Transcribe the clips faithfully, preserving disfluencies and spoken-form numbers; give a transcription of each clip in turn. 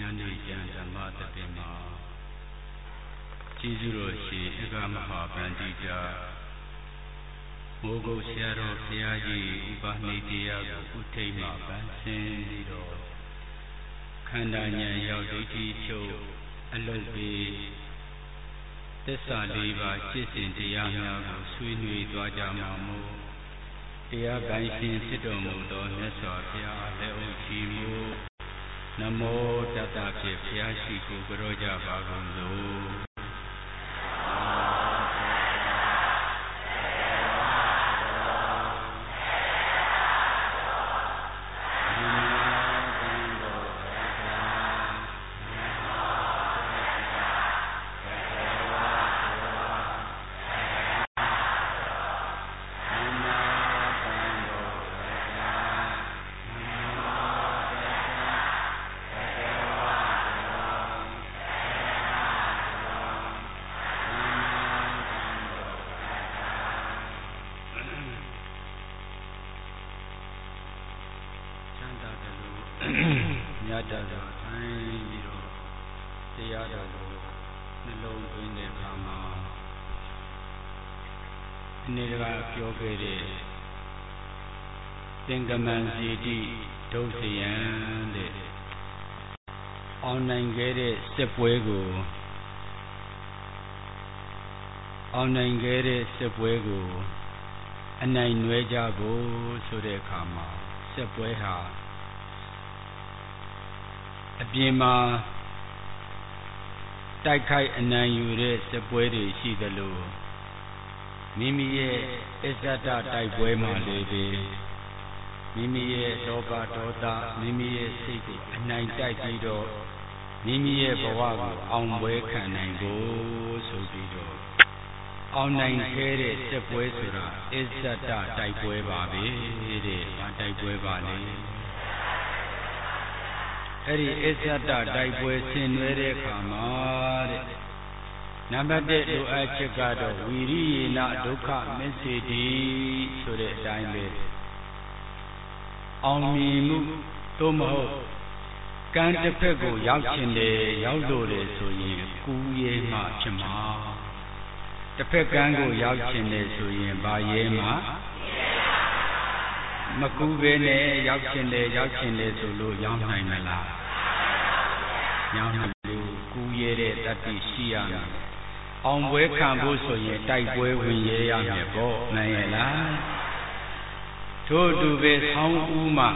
နေကြံဓမ္မတပင်မှာကျေးဇူးတော်ရှင်ဧကမဟာဗန္တိတာမိုးကုတ်ဆရာတော်ဘုရားကြီးဥပနိတရားကိုဥထိတ်မှပန်းဆင်းပြီးတော့ခန္ဓာဉာဏ်ရောက်ဒိဋ္ဌိချုပ်အလုတ်ပြီးသစ္စာလေးပါးจิตစဉ်တရားများကိုဆွေးနွေးသွားကြမှာမို့တရားပိုင်ရှင်ဖြစ်တော်မူသောမြတ်စွာဘုရားလက်အုပ်ချီးမူနမောတတ္တဖြင့်ဘုရားရှိခိုးကြောကြပါကုန်စို့မြတ်တာဆိုထိုင်ပြီးတော့တရားတော်ကိုနှလုံးသွင်းတဲ့အခါမှာအနေကပြောခဲ့တဲ့သင်္ကမံစီတိဒုစယံတဲ့အောင်နိုင်ခဲ့တဲ့စစ်ပွဲကိုအောင်နိုင်ခဲ့တဲ့စစ်ပွဲကိုအနိုင်နွဲကြဖို့ဆိုတဲ့အခါမှာစစ်ပွဲဟာအပြင်မှာတိုက်ခိုက်အနိုင်ယူတဲ့စစ်ပွဲတွေရှိသလိုမိမိရဲ့အစ္ဆဒတိုက်ပွဲမှာလည်းပဲမိမိရဲ့လောဘဒေါသမိမိရဲ့စိတ်ကိုအနိုင်တိုက်ပြီးတော့မိမိရဲ့ဘဝကိုအောင်ပွဲခံနိုင်ဖို့ဆိုပြီးတော့အောင်နိုင်ခဲ့တဲ့စစ်ပွဲဆိုတာအစ္ဆဒတိုက်ပွဲပါပဲတဲ့။ဘာတိုက်ပွဲပါလဲအဲ့ဒီအစ္ဆဒတိုက်ပွဲဆင်နွှဲတဲ့အခါမှာတဲ့နံပါတ်တစ်လိုအပ်ချက်ကတော့ဝီရိယေနဒုက္ခမစ္စေတိဆိုတဲ့အတိုင်းပဲအောင်မြင်မှုသို့မဟုတ်ကံတစ်ဖက်ကိုရောက်ချင်တယ်ရောက်လို့လေဆိုရင်ကူးရဲမှဖြစ်မှာတစ်ဖက်ကံကိုရောက်ချင်တယ်ဆိုရင်ဘာရဲမှမကူပဲနဲ့ရောက်ချင်တယ်ရောက်ချင်တယ်ဆိုလို့ရောက်နိုင်မလားရောက်နိုင်လို့ကူးရဲတဲ့တတ္တိရှိရမယ်အောင်ပွဲခံဖို့ဆိုရင်တိုက်ပွဲဝင်ရဲရမယ်ပေါ့နိုင်ရလားထို့အတူပဲဆောင်းဦးမှာ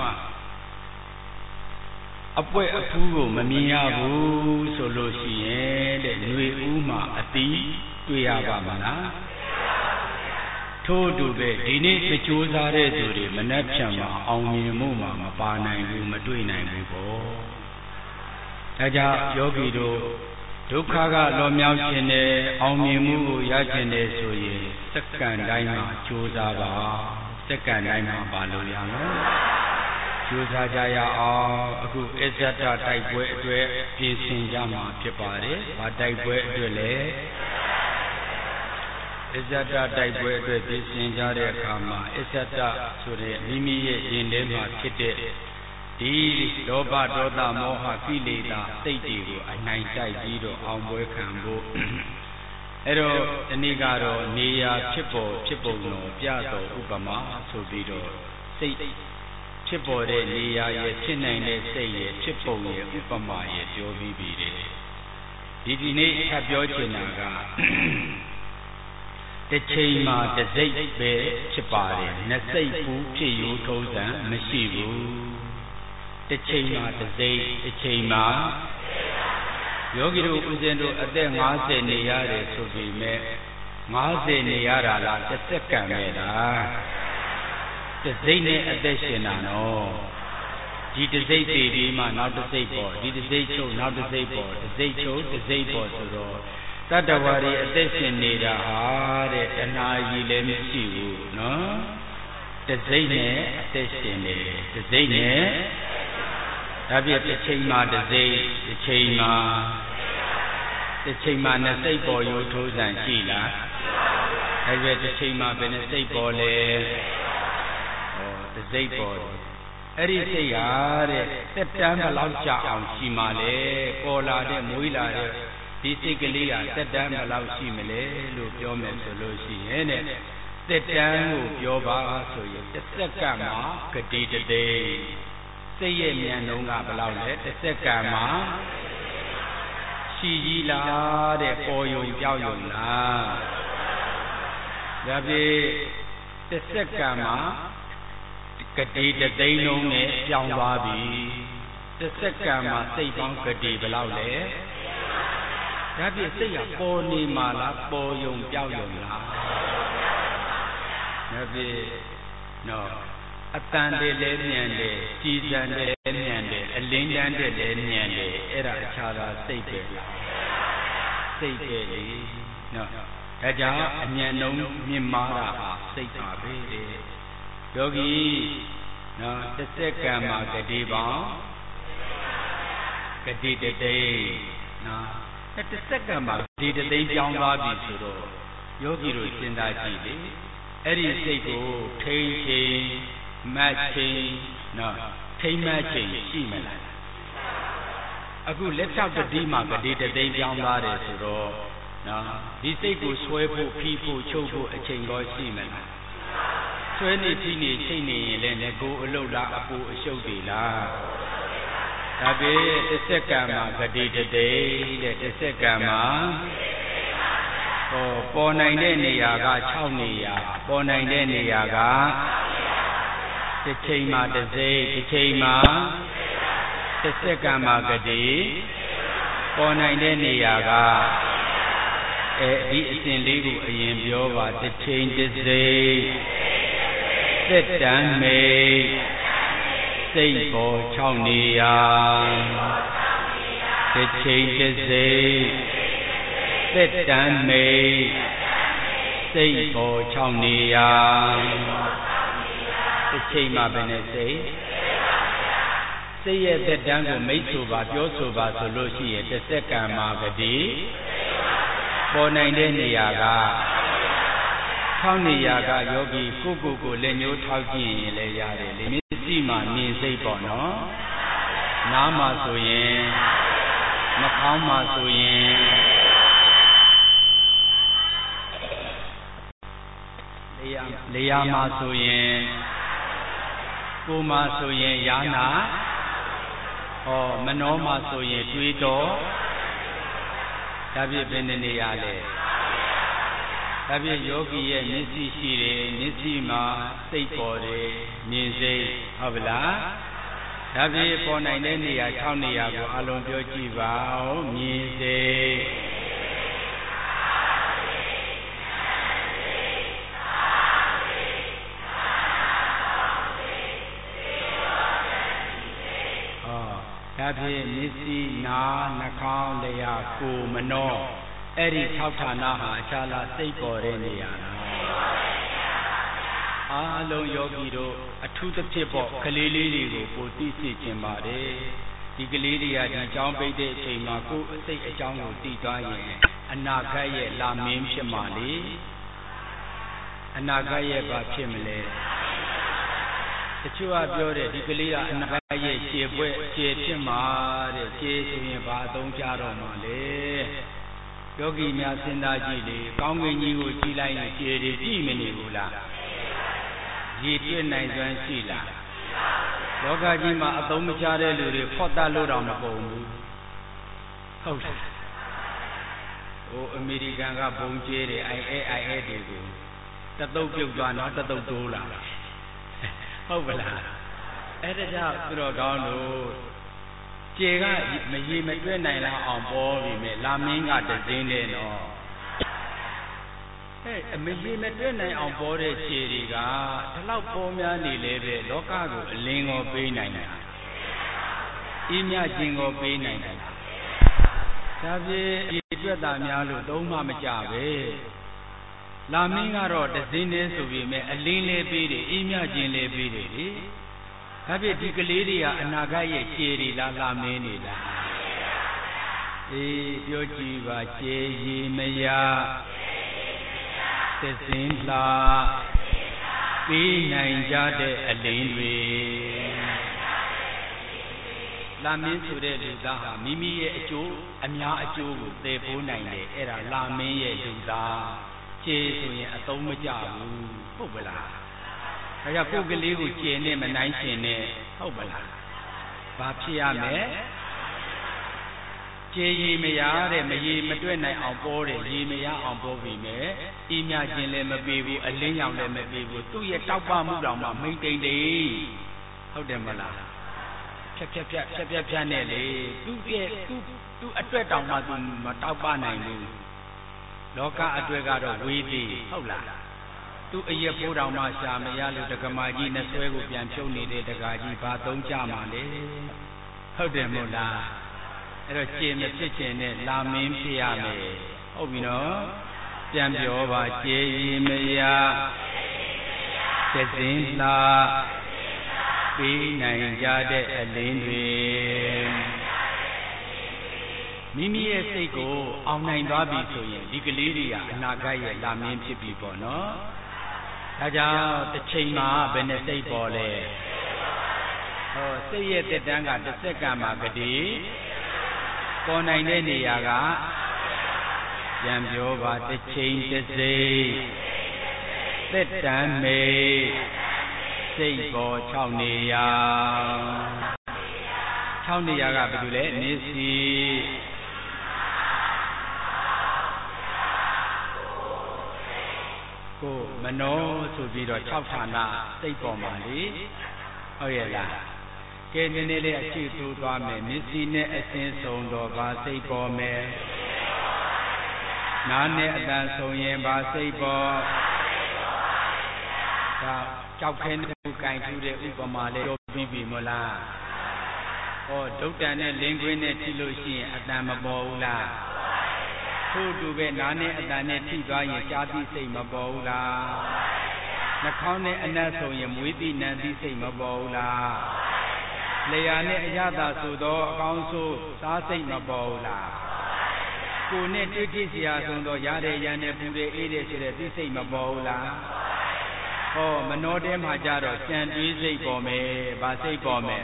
အပွက်အဖူးကိုမမြင်ရဘူးဆိုလို့ရှိရင်တဲ့ຫນွေဦးမှာအတီးတွေ့ရပါမလားထို့အတူပဲဒီနေ့မကြိုးစားတဲ့သူတွေမနှက်ဖြံမှာအောင်မြင်မှုမှာမပါနိုင်ဘူးမတွေ့နိုင်ဘူးပေါ့ဒါကြောင့်ယောဂီတို့ဒုက္ခကလွန်မြောက်ခြင်းနဲ့အောင်မြင်မှုကိုရခြင်းနဲ့ဆိုရင်စက္ကန့်တိုင်းမှာကြိုးစားပါစက္ကန့်တိုင်းမှာပါလို့ရမယ်ကြိုးစားကြရအောင်အခုအစ္ဆဒတိုက်ပွဲအတွက်ပြင်ဆင်ကြမှာဖြစ်ပါတယ်။ဘာတိုက်ပွဲအတွက်လဲအစ္ဆဒတိုက်ပွဲအတွက်ပြင်ဆင်ကြတဲ့အခါမှာအစ္ဆဒဆိုတဲ့မိမိရဲ့ရင်ထဲမှာဖြစ်တဲ့ဒီလောဘဒေါသမောဟကိလေသာစိတ်တွေကိုအနိုင်တိုက်ပြီးတော့အောင်ပွဲခံဖို့အဲ့တော့ဒီနေ့ကတော့နေရာဖြစ်ပေါ်ဖြစ်ပုံတော်ပြတော်ဥပမာဆိုပြီးတော့စိတ်ဖြစ်ပေါ်တဲ့နေရာရဲ့ဖြစ်နိုင်တဲ့စိတ်ရဲ့ဖြစ်ပုံရဲ့ဥပမာရဲ့ပြောပြီးပြီတဲ့ဒီဒီနေ့ထပ်ပြောချင်တာကတစ်ချိန်မှာတစ်စိတ်ပဲဖြစ်ပါတယ်နှစ်စိတ်ဘူးဖြစ်ရိုးထုံးစံမရှိဘူးတစ်ချိန်မှာတစ်စိတ်တစ်ချိန်မှာယောဂီတို့ဦးဇင်းတို့အသက်၅၀နေရတယ်ဆိုပေမဲ့၅၀နေရတာလားတစ်စက္ကန့်ပဲလားတစ်စိတ်နဲ့အသက်ရှင်တာနော်ဒီတစ်စိတ်တည်ပြီးမှနောက်တစ်စိတ်ပေါ်ဒီတစ်စိတ်ချုပ်နောက်တစ်စိတ်ပေါ်တစ်စိတ်ချုပ်တစ်စိတ်ပေါ်ဆိုတော့တတ္တဝါတွေအသက်ရှင်နေတာဟာတဲ့တဏှာကြီးလည်းမရှိဘူးနော်တစ်စိတ်နဲ့အသက်ရှင်နေတစ်စိတ်နဲ့ဒါပြည့်တစ်ချိန်မှာတစ်စိတ်တစ်ချိန်မှာတစ်ချိန်မှာနှစ်စိတ်ပေါ်ရိုးထိုးစံရှိလားဒါပြည့်တစ်ချိန်မှာဘယ်နှစိတ်ပေါ်လဲဩတစ်စိတ်ပေါ်အဲ့ဒီစိတ်ဟာတဲ့တက်တန်းဘလောက်ကြာအောင်ရှိမှလဲပေါ်လာတဲ့မွေးလာတဲ့ဒီစိတ်ကလေးဟာတက်တန်းဘလောက်ရှိမလဲလို့ပြောမယ်ဆိုလို့ရှိရင်တဲ့တက်တန်းကိုပြောပါဆိုရင်တစ်စက္ကန့်မှာဂတိတသိန်းစိတ်ရဲ့ဉာဏ်လုံးကဘလောက်လဲတစ်စက္ကန့်မှာရှိကြီးလားတဲ့ပေါ်ယုံပြောက်ယုံလားဒါဖြင့်တစ်စက္ကန့်မှာဂတိတသိန်းလုံးနဲ့ပြောင်းသွားပြီတစ်စက္ကန့်မှာစိတ်ပေါင်းဂတိဘလောက်လဲဒါဖြင့်စိတ်ကပေါ်နေမှာလားပေါ်ယုံပြောက်ယုံလားဒါဖြင့်နော်အတန်တည်းလဲညံတယ်ကြည်စံတယ်လဲညံတယ်အလင်းတန်းတဲ့လဲညံတယ်အဲ့ဒါအခြားသာစိတ်ပဲစိတ်ပဲလေနော်ဒါကြောင့်အဉာဏ်လုံးမြင့်မားတာဟာစိတ်ပါပဲတဲ့ယောဂီနော်တစ်စက္ကန့်မှာဂတိပေါင်းဂတိတသိန်းနော်တစ်စက္ကန့်မှာဂတိတသိန်းပြောင်းသွားပြီဆိုတော့ယောဂီတို့စဉ်းစားကြည့်လေအဲ့ဒီစိတ်ကိုထိန်ချိန်မတ်ချိန်နော်ထိန်မတ်ချိန်ရှိမလားအခုလက်ချောက်တတိမှာဂတိတသိန်းပြောင်းသွားတယ်ဆိုတော့နော်ဒီစိတ်ကိုဆွဲဖို့ဖိဖို့ချုပ်ဖို့အချိန်တော့ရှိမလားဆွဲနေဖိနေချိန်နေရင်လည်းငကိုအလုတ်လားအပူအရှုပ်တွေလားဒါပေမဲ့တစ်စက္ကန့်မှာဂတိတသိန်းတဲ့တစ်စက္ကန့်မှာဟောပေါ်နိုင်တဲ့နေရာက၆နေရာပေါ်နိုင်တဲ့နေရာကတစ်ချိန်မှာတစ်စိတ်တစ်ချိန်မှာတစ်စက္ကန့်မှာဂတိပေါ်နိုင်တဲ့နေရာကအဲဒီအစဉ်လေးကိုအရင်ပြောပါတစ်ချိန်တစ်စိတ်သက်တမ်းမိတ်စိတ်ပေါ်၆နေရာတစ်ချိန်တစ်စိတ်သက်တမ်းမိတ်စိတ်ပေါ်၆နေရာတစ်ချိန်မှာဘယ်နဲ့စိတ်စိတ်ရဲ့သက်တမ်းကိုမိတ်ဆိုပါပြောဆိုပါဆိုလို့ရှိရင်တစ်စက္ကန့်မှာဂတိပေါ်နိုင်တဲ့နေရာက၆နေရာကယောဂီကိုကိုကိုလက်ညှိုးထောက်ကြည့်ရင်လည်းရတယ်လေမျက်စိမှာမြင်စိတ်ပေါ့နော်နားမှာဆိုရင်နှာခေါင်းမှာဆိုရင်လေယာလေယာမှာဆိုရင်ကိုယ်မှာဆိုရင်ယာနာဟောမနောမှာဆိုရင်တွေးတော်ဒါပြည့်ဘယ်နေရာလဲဒါပြည့်ယောဂီရဲ့မျက်စိရှိတယ်မျက်စိမှာစိတ်ပေါ်တယ်မြင်စိတ်ဟုတ်ပါလားဒါပြည့်ပေါ်နိုင်တဲ့နေရာ၆နေရာကိုအလုံးပြောကြည့်ပါဦးမြင်စိတ်ဒါဖြင့်မျက်စိနားနှာခေါင်းလျှာကိုယ်မနှောအဲ့ဒီ၆ဌာနဟာအခြားလားစိတ်ပေါ်တဲ့နေရာလားအားလုံးယောဂီတို့အထူးသဖြင့်ပေါ့ကလေးလေးတွေကိုပိုသိစေခြင်းပါတယ်ဒီကလေးတွေကဒီအကြောင်းပိတ်တဲ့အချိန်မှာကိုယ်အစိတ်အကြောင်းကိုသိသွားရင်အနာဂတ်ရဲ့လာမင်းဖြစ်မှာလေအနာဂတ်ရဲ့ဘာဖြစ်မလဲတချို့ကပြောတယ်ဒီကလေးကအနာဂတ်ရဲ့ခြေပွဲခြေဖြစ်မှာတဲ့ခြေဆိုရင်ဘာသုံးကြတော့မှလဲယောဂီများစဉ်းစားကြည့်လေကောင်းကင်ကြီးကိုကြည့်လိုက်ရင်ခြေတွေကြည့်မနေဘူးလားရည်တွေ့နိုင်စွမ်းရှိလားလောကကြီးမှာအသုံးမချတဲ့လူတွေဖော့တတ်လို့တော့မကုန်ဘူးဟုတ်လားဟိုအမေရိကန်ကဘုံကျဲတယ် အိုင် အေ အိုင် အေ တွေကိုတသုတ်ပြုတ်သွားတော့တသုတ်တိုးလာဟုတ်ပါလားအဲ့ဒါကြောင့်သူတော်ကောင်းတို့ခြေကမရေမတွက်နိုင်လောက်အောင်ပေါ်ပြီမဲ့လာမင်းကတစင်းတဲ့နော်ဟဲ့အမရေမတွက်နိုင်အောင်ပေါ်တဲ့ခြေတွေကဒီလောက်ပေါ်များနေလေပဲလောကကိုအလင်းကိုပေးနိုင်တာအေးမြခြင်းကိုပေးနိုင်တာဒါဖြင့်ဒီအတွက်တာများလို့သုံးမှမကြပဲလာမင်းကတော့တစင်းတည်းဆိုပြီးမဲ့အလင်းလေးပေးတယ်အေးမြခြင်းလေးပေးတယ်လေဒါဖြင့်ဒီကလေးတွေကအနာဂတ်ရဲ့ခြေတွေလားလာမင်းနေလားအေးပြောကြည့်ပါခြေရည်မရသစင်းလှပေးနိုင်ကြတဲ့အလင်းတွေလာမင်းဆိုတဲ့လူသားဟာမိမိရဲ့အကျိုးအများအကျိုးကိုသယ်ပိုးနိုင်တယ်အဲ့ဒါလာမင်းရဲ့လူသားကျေဆိုရင်အသုံးမကျဘူးဟုတ်ပလားဒါကြောင့်ကိုယ်ကလေးကိုကျေနဲ့မနိုင်ရှင်နဲ့ဟုတ်ပလားဘာဖြစ်ရမလဲကျေရီမရတဲ့မရေမတွက်နိုင်အောင်ပေါ်တယ်ရေမရအောင်ပေါ်ပြီမဲ့ဤမြခြင်းလည်းမပေးဘူးအလင်းရောင်လည်းမပေးဘူးသူ့ရဲ့တောက်ပမှုတောင်မှမိမ့်တိမ်တိမ်ဟုတ်တယ်မလားဖြတ်ဖြတ်ဖြတ်ဖြတ်ဖြတ်ဖြတ်နဲ့လေသူ့ရဲ့သူ့သူ့အတွက်တောင်မှသူမတောက်ပနိုင်ဘူးလောကအတွေ့ကတော့ဝေးသေးဟုတ်လားသူ့အရက်ဖိုးတောင်မှရှာမရလို့ဒကမာကြီးနဲ့ဆွဲကိုပြန်ဖြုတ်နေတဲ့ဒကာကြီးဘာသုံးကြမှာလဲဟုတ်တယ်မို့လားအဲ့တော့ကျေမဖြစ်ခြင်းနဲ့လာမင်းဖြစ်ရမယ်ဟုတ်ပြီနော်ပြန်ပြောပါကျေရီမရသစင်းလာပေးနိုင်ကြတဲ့အလင်းတွေမိမိရဲ့စိတ်ကိုအောင်နိုင်သွားပြီဆိုရင်ဒီကလေးတွေကအနာဂတ်ရဲ့လာမင်းဖြစ်ပြီပေါ့နော်ဒါကြောင့်တစ်ချိန်မှာဘယ်နဲ့စိတ်ပေါ်လဲဟောစိတ်ရဲ့တက်တန်းကတစ်စက္ကန့်မှာကတိပေါ်နိုင်တဲ့နေရာကပြန်ပြောပါတစ်ချိန်တစ်စိတ်သက်တမ်းမေစိတ်ပေါ်၆နေရာ၆နေရာကဘာလို့လဲနေစီကိုမနောဆိုပြီးတော့၆ဌာနစိတ်ပေါ်မှာလေဟုတ်ရဲ့လားကဲနည်းနည်းလေးအရှိတူသွားမယ်မျက်စိနဲ့အစင်းဆုံးတော့ဗာစိတ်ပေါ်မယ်နားနဲ့အတန်ဆုံးရင်ဗာစိတ်ပေါ်ဒါကြောက်ခဲနဲ့ကင်ထူးတဲ့ဥပမာလေးပြောပြီးပြီမလားဟောဒုတ်တန်နဲ့လင်းကွင်းနဲ့ထိလို့ရှိရင်အတန်မပေါ်ဘူးလားထို့တူပဲနားနဲ့အတန်နဲ့ထိသွားရင်ရှားသည့်စိတ်မပေါ်ဘူးလားနှာခေါင်းနဲ့အနက်ဆုံးရင်မွေးသည့်နံသည့်စိတ်မပေါ်ဘူးလားလျာနဲ့အရသာဆိုတော့အကောင်းဆုံးစားစိတ်မပေါ်ဘူးလားကိုယ်နဲ့တွေ့ကြည့်စရာဆုံးတော့ရတဲ့ရန်နဲ့ပူတဲ့အေးတဲ့ဆိုတဲ့သိစိတ်မပေါ်ဘူးလားဟောမနှောတဲမှာကြတော့ကြံတွေးစိတ်ပေါ်မယ်ဗာစိတ်ပေါ်မယ်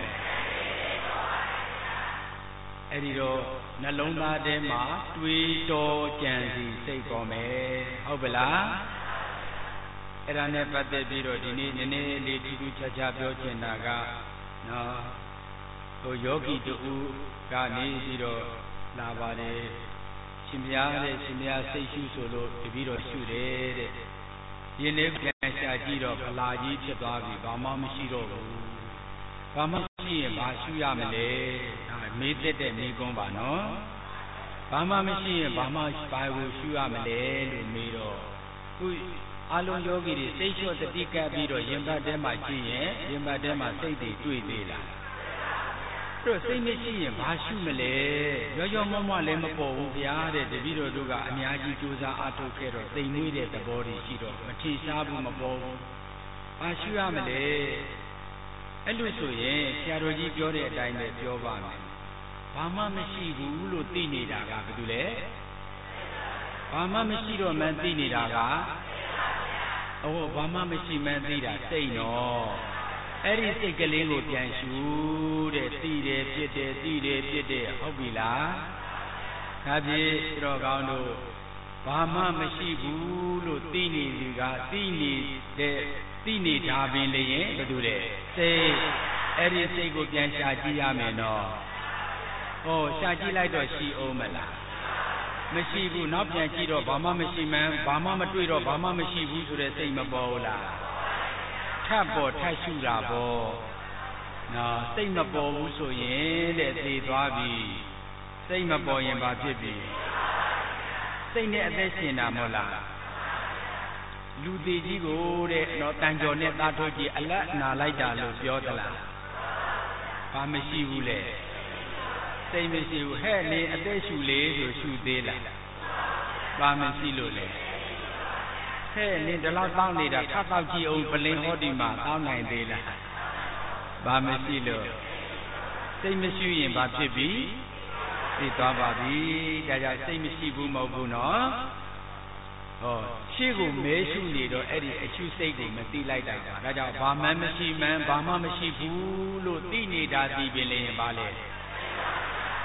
အဲ့ဒီတော့နှလုံးသားထဲမှာတွေးတော်ကြံစီစိတ်ပေါ်မယ်ဟုတ်ပလားအဲ့ဒါနဲ့ပတ်သက်ပြီးတော့ဒီနေ့နည်းနည်းလေးထူးထူးခြားခြားပြောချင်တာကနော်ဟိုယောဂီတူကနေပြီးတော့လာပါတယ်ရှင်မရတဲ့ရှင်မရစိတ်ရှုဆိုလို့တပြီးတော့ရှုတယ်တဲ့ရင်းလေးပြန်ရှာကြည့်တော့ဗလာကြီးဖြစ်သွားပြီဘာမှမရှိတော့ဘူးဘာမှရှိရင်ဘာရှုရမလဲဒါမေးသက်တဲ့မေးခွန်းပါနော်ဘာမှမရှိရင်ဘာမှဘာကိုရှုရမလဲလို့မေးတော့သူအလုံးယောဂီတွေစိတ်လျှော့တတိကပ်ပြီးတော့ရင်ဘတ်ထဲမှာကြည့်ရင်ရင်ဘတ်ထဲမှာစိတ်တွေတွေ့သေးလားတို့စိတ်မရှိရင်ဘာရှုမလဲရောရောမမလည်းမပေါ်ဘူးဗျာတဲ့တပည့်တော်တို့ကအများကြီးကြိုးစားအားထုတ်ခဲ့တော့သိမ်မွေးတဲ့သဘောတွေရှိတော့မထင်ရှားဘူးမပေါ်ဘူးဘာရှုရမလဲအဲ့လိုဆိုရင်ဆရာတော်ကြီးပြောတဲ့အတိုင်းပဲပြောပါမယ်ဘာမှမရှိဘူးလို့သိနေတာကဘာလို့လဲဘာမှမရှိတော့မှသိနေတာကအော်ဘာမှမရှိမှသိတာစိတ်နော်အဲ့ဒီစိတ်ကလေးကိုပြန်ရှုတဲ့သိတယ်ပြစ်တယ်သိတယ်ပြစ်တယ်ဟုတ်ပြီလားဒါဖြင့်တော်ကောင်းတို့ဘာမှမရှိဘူးလို့သိနေလူကသိနေတဲ့သိနေတာပင်လည်းရင်ဘာလို့လဲစိတ်အဲ့ဒီစိတ်ကိုပြန်ရှာကြည့်ရမယ်နော်ဟောရှာကြည့်လိုက်တော့ရှိအောင်မလားမရှိဘူးနောက်ပြန်ကြည့်တော့ဘာမှမရှိမှန်းဘာမှမတွေ့တော့ဘာမှမရှိဘူးဆိုတဲ့စိတ်မပေါ်ဘူးလားထပ်ပေါ်ထပ်ရှုတာပေါ့နော်စိတ်မပေါ်ဘူးဆိုရင်တဲ့သိသွားပြီစိတ်မပေါ်ရင်ဘာဖြစ်ပြီစိတ်နဲ့အသက်ရှင်တာမဟုတ်လားလူသေးကြီးကိုတဲ့နော်တန်ကြော်နဲ့သားထုတ်ကြည့်အလတ်နာလိုက်တာလို့ပြောသလားဘာမရှိဘူးလေစိတ်မရှိဘူးဟဲ့လေအသက်ရှူလေဆိုရှူသေးလားဘာမရှိလို့လဲဟဲ့နင်ဒီလောက်တောင်းနေတာထပ်တောက်ကြည့်အောင်ပလင်ဟောဒီမှာတောင်းနိုင်သေးလားဘာမရှိလို့စိတ်မရှိရင်ဘာဖြစ်ပြီသိသွားပါပြီဒါကြောင့်စိတ်မရှိဘူးမဟုတ်ဘူးနော်ဟောရှေ့ကိုမဲရှုနေတော့အဲ့ဒီအရှုစိတ်ကိုမသိလိုက်တာပါဒါကြောင့်ဘာမှမရှိမှန်းဘာမှမရှိဘူးလို့သိနေတာဒီပင်လည်းဘာလဲ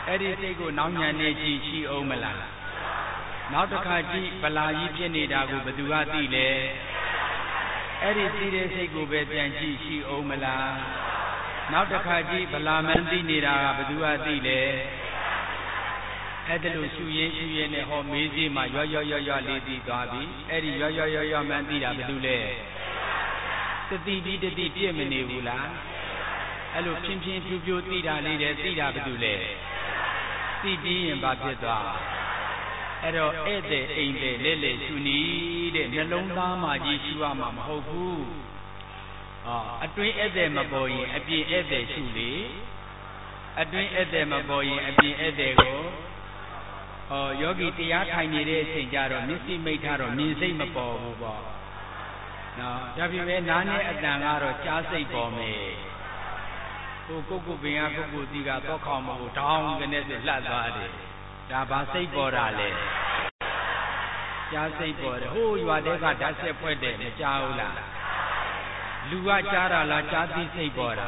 အဲ့ဒီစိတ်ကိုနောက်ညံနေကြည့်ရှိအောင်မလားနောက်တစ်ခါကြည့်ဗလာကြီးဖြစ်နေတာကိုဘယ်သူကသိလဲအဲ့ဒီသိတဲ့စိတ်ကိုပဲပြန်ကြည့်ရှိအောင်မလားနောက်တစ်ခါကြည့်ဗလာမှန်းသိနေတာကဘယ်သူကသိလဲအဲ့ဒါလို့ရှူရင်ရှူရင်နဲ့ဟောမေးစီမှာရွရွရွရွလေးသိသွားပြီအဲ့ဒီရွရွရွရွမှန်းသိတာဘယ်သူလဲတတိပြီးတတိပြည့်မနေဘူးလားအဲ့လိုဖြင်းဖြင်းဖြူဖြူသိတာလေးတဲ့သိတာဘယ်သူလဲသိပြီးရင်ဘာဖြစ်သွားအဲ့တော့ဧည့်သည်အိမ်သည်လဲလဲရှူနေတဲ့နှလုံးသားမှာကြီးရှူရမှာမဟုတ်ဘူးအော်အတွင်းဧည့်သည်မပေါ်ရင်အပြင်ဧည့်သည်ရှူလေအတွင်းဧည့်သည်မပေါ်ရင်အပြင်ဧည့်သည်ကိုဟောယောဂီတရားထိုင်နေတဲ့အချိန်ကျတော့မျက်စိမိတ်ထားတော့မြင်စိတ်မပေါ်ဘူးပေါ့နော်ဒါပြင်ပဲနားနဲ့အတန်ကတော့ကြားစိတ်ပေါ်မယ်ဟိုကုတ်ကုတ်ပင်ကကုတ်ကုတ်တီကတော့ခေါင်မဟုတ်တောင်းကနေဆိုလှတ်သွားတယ်ဒါဘာစိတ်ပေါ်တာလဲကြားစိတ်ပေါ်တယ်ဟိုးရွာတဲ့ကဓာတ်ဆက်ဖွဲ့တယ်မကြားဘူးလားလူကကြားတာလားကြားသိစိတ်ပေါ်တာ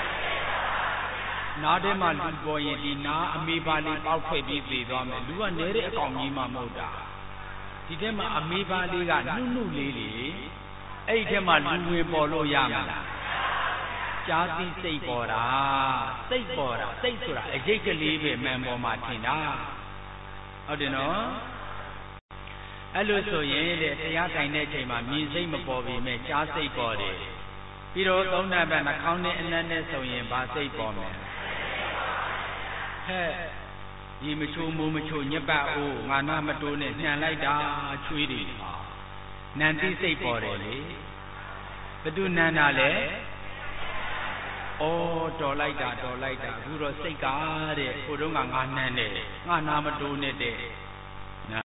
နားထဲမှာလူပေါ်ရင်ဒီနားအမေပါလေးပေါက်ထွက်ပြီးသေသွားမယ်လူကနဲတဲ့အကောင်ကြီးမှမဟုတ်တာဒီထဲမှာအမေပါလေးကနှုတ်နှုတ်လေးလေအဲ့ဒီထဲမှာလူဝင်ပေါ်လို့ရမလားကြားသိစိတ်ပေါ်တာစိတ်ပေါ်တာစိတ်ဆိုတာအရိပ်ကလေးပဲမှန်ပေါ်မှာထင်တာဟုတ်တယ်နော်အဲ့လိုဆိုရင်တဲ့တရားထိုင်တဲ့အချိန်မှာမြင်စိတ်မပေါ်ပေမဲ့ကြားစိတ်ပေါ်တယ်ပြီးတော့သုံးနံပါတ်နှာခေါင်းနဲ့အနံ့နဲ့ဆိုရင်ဘာစိတ်ပေါ်မလဲဟဲ့ဒီမချိုးမိုးမချိုးညက်ပတ်အိုးငါနာမတိုးနဲ့နှံလိုက်တာချွေးတယ်နန္တိစိတ်ပေါ်တယ်လေဘသူနန္တာလဲဩတော်လိုက်တာတော်လိုက်တာအခုတော့စိတ်ကားတဲ့ကိုတုံးကငါနှမ်းတယ်ငါနာမတိုးနဲ့တဲ့နာ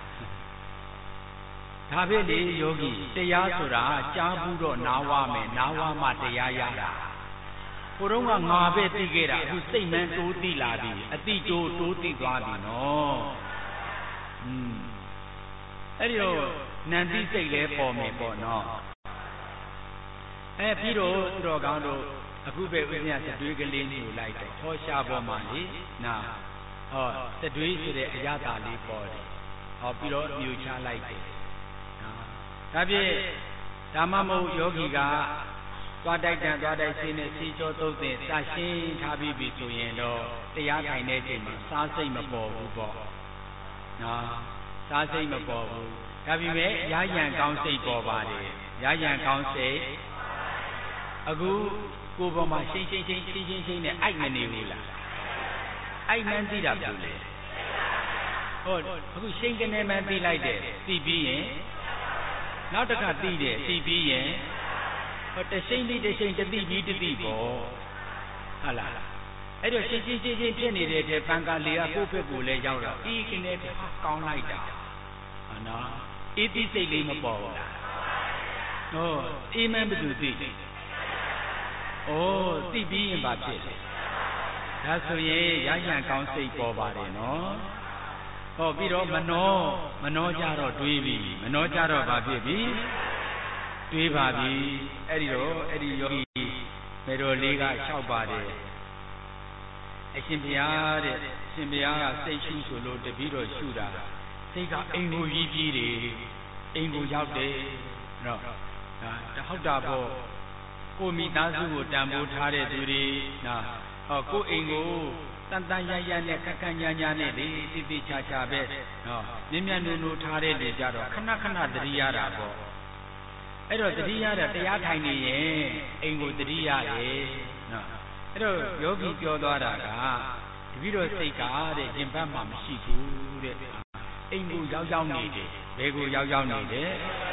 ဒါပဲလေယောဂီတရားဆိုတာကြားဘူးတော့နားဝမယ်နားဝမှတရားရတာကိုတုံးကငါပဲသိခဲ့တာအခုစိတ်မှန်းတိုးသိလာပြီအတိတိုးတိုးသိသွားပြီနော်อืมအဲ့ဒီတော့နန္တိစိတ်လဲပေါ်မယ်ပေါ့နော်အဲပြီးတော့သူတော်ကောင်းတို့အခုပဲဥပညာစတွေးကလေးညှို့လိုက်တော့ဟောရှားပေါ်မှာလေနာဟောစတွေးဆိုတဲ့အရာသာလေးပေါ်တယ်ဟောပြီးတော့ညှို့ချလိုက်တယ်ဒါဖြင့်ဓမ္မမဟုတ်ယောဂီကသွားတိုက်တန်သွားတိုက်ဆေးနဲ့စီကြောသုံးတဲ့စရှင်းထားပြီးပြီဆိုရင်တော့တရားထိုင်တဲ့အချိန်မှာစားစိတ်မပေါ်ဘူးပေါ့နော်စားစိတ်မပေါ်ဘူးဒါပေမဲ့ရာယံကောင်းစိတ်ပေါ်ပါတယ်ရာယံကောင်းစိတ်အခုကိုယ်ပေါ်မှာရှင်းရှင်းရှင်းရှင်းရှင်းရှင်းနဲ့အိုက်မနေဘူးလားအိုက်မှန်းသိတာဘူးလေဟောအခုရှင်းကနေမှန်းသိလိုက်တယ်သိပြီးရင်နောက်တစ်ခါသိတယ်သိပြီးရင်ဟောတရှိန်ပြီးတရှိန်တသိပြီးတသိပေါ့ဟုတ်လားအဲ့တော့ရှင်းရှင်းရှင်းရှင်းဖြစ်နေတဲ့တဲ့ပံကာလေးကကိုယ့်ဘက်ကိုလည်းရောက်တော့ဤကနေကောင်းလိုက်တာဟာနော်ဤသိစိတ်လေးမပေါ်ဘူးလားဟောအေးမှန်းဘယ်သူသိတယ်ဩသိပြီးရင်ဘာဖြစ်လဲဒါဆိုရင်ရရန်ကောင်းစိတ်ပေါ်ပါတယ်နော်ဟောပြီးတော့မနောမနောကြတော့တွေးပြီမနောကြတော့ဘာဖြစ်ပြီတွေးပါပြီအဲ့ဒီတော့အဲ့ဒီယောဂီမေတော်လေးကလျှောက်ပါတယ်အရှင်ဘုရားတဲ့အရှင်ဘုရားကစိတ်ရှုဆိုလို့တပည့်တော်ရှုတာစိတ်ကအိမ်ကိုကြီးကြီးတယ်အိမ်ကိုရောက်တယ်နော်ဒါဟုတ်တာပေါ့ကိုမိသားစုကိုတန်ဖိုးထားတဲ့သူတွေနော်ဟောကိုအိမ်ကိုတန်တန်ရရနဲ့ခက်ခက်ညာညာနဲ့လေတိတိချာချာပဲနော်မြင်မြတ်နုနုထားတဲ့လူကြတော့ခဏခဏသတိရတာပေါ့အဲ့တော့သတိရတာတရားထိုင်နေရင်အိမ်ကိုသတိရတယ်နော်အဲ့တော့ယောဂီပြောသွားတာကတပည့်တော်စိတ်ကတဲ့ရင်ဘတ်မှမရှိဘူးတဲ့အိမ်ကိုရောက်ရောက်နေတယ်ဘယ်ကိုရောက်ရောက်နေတယ်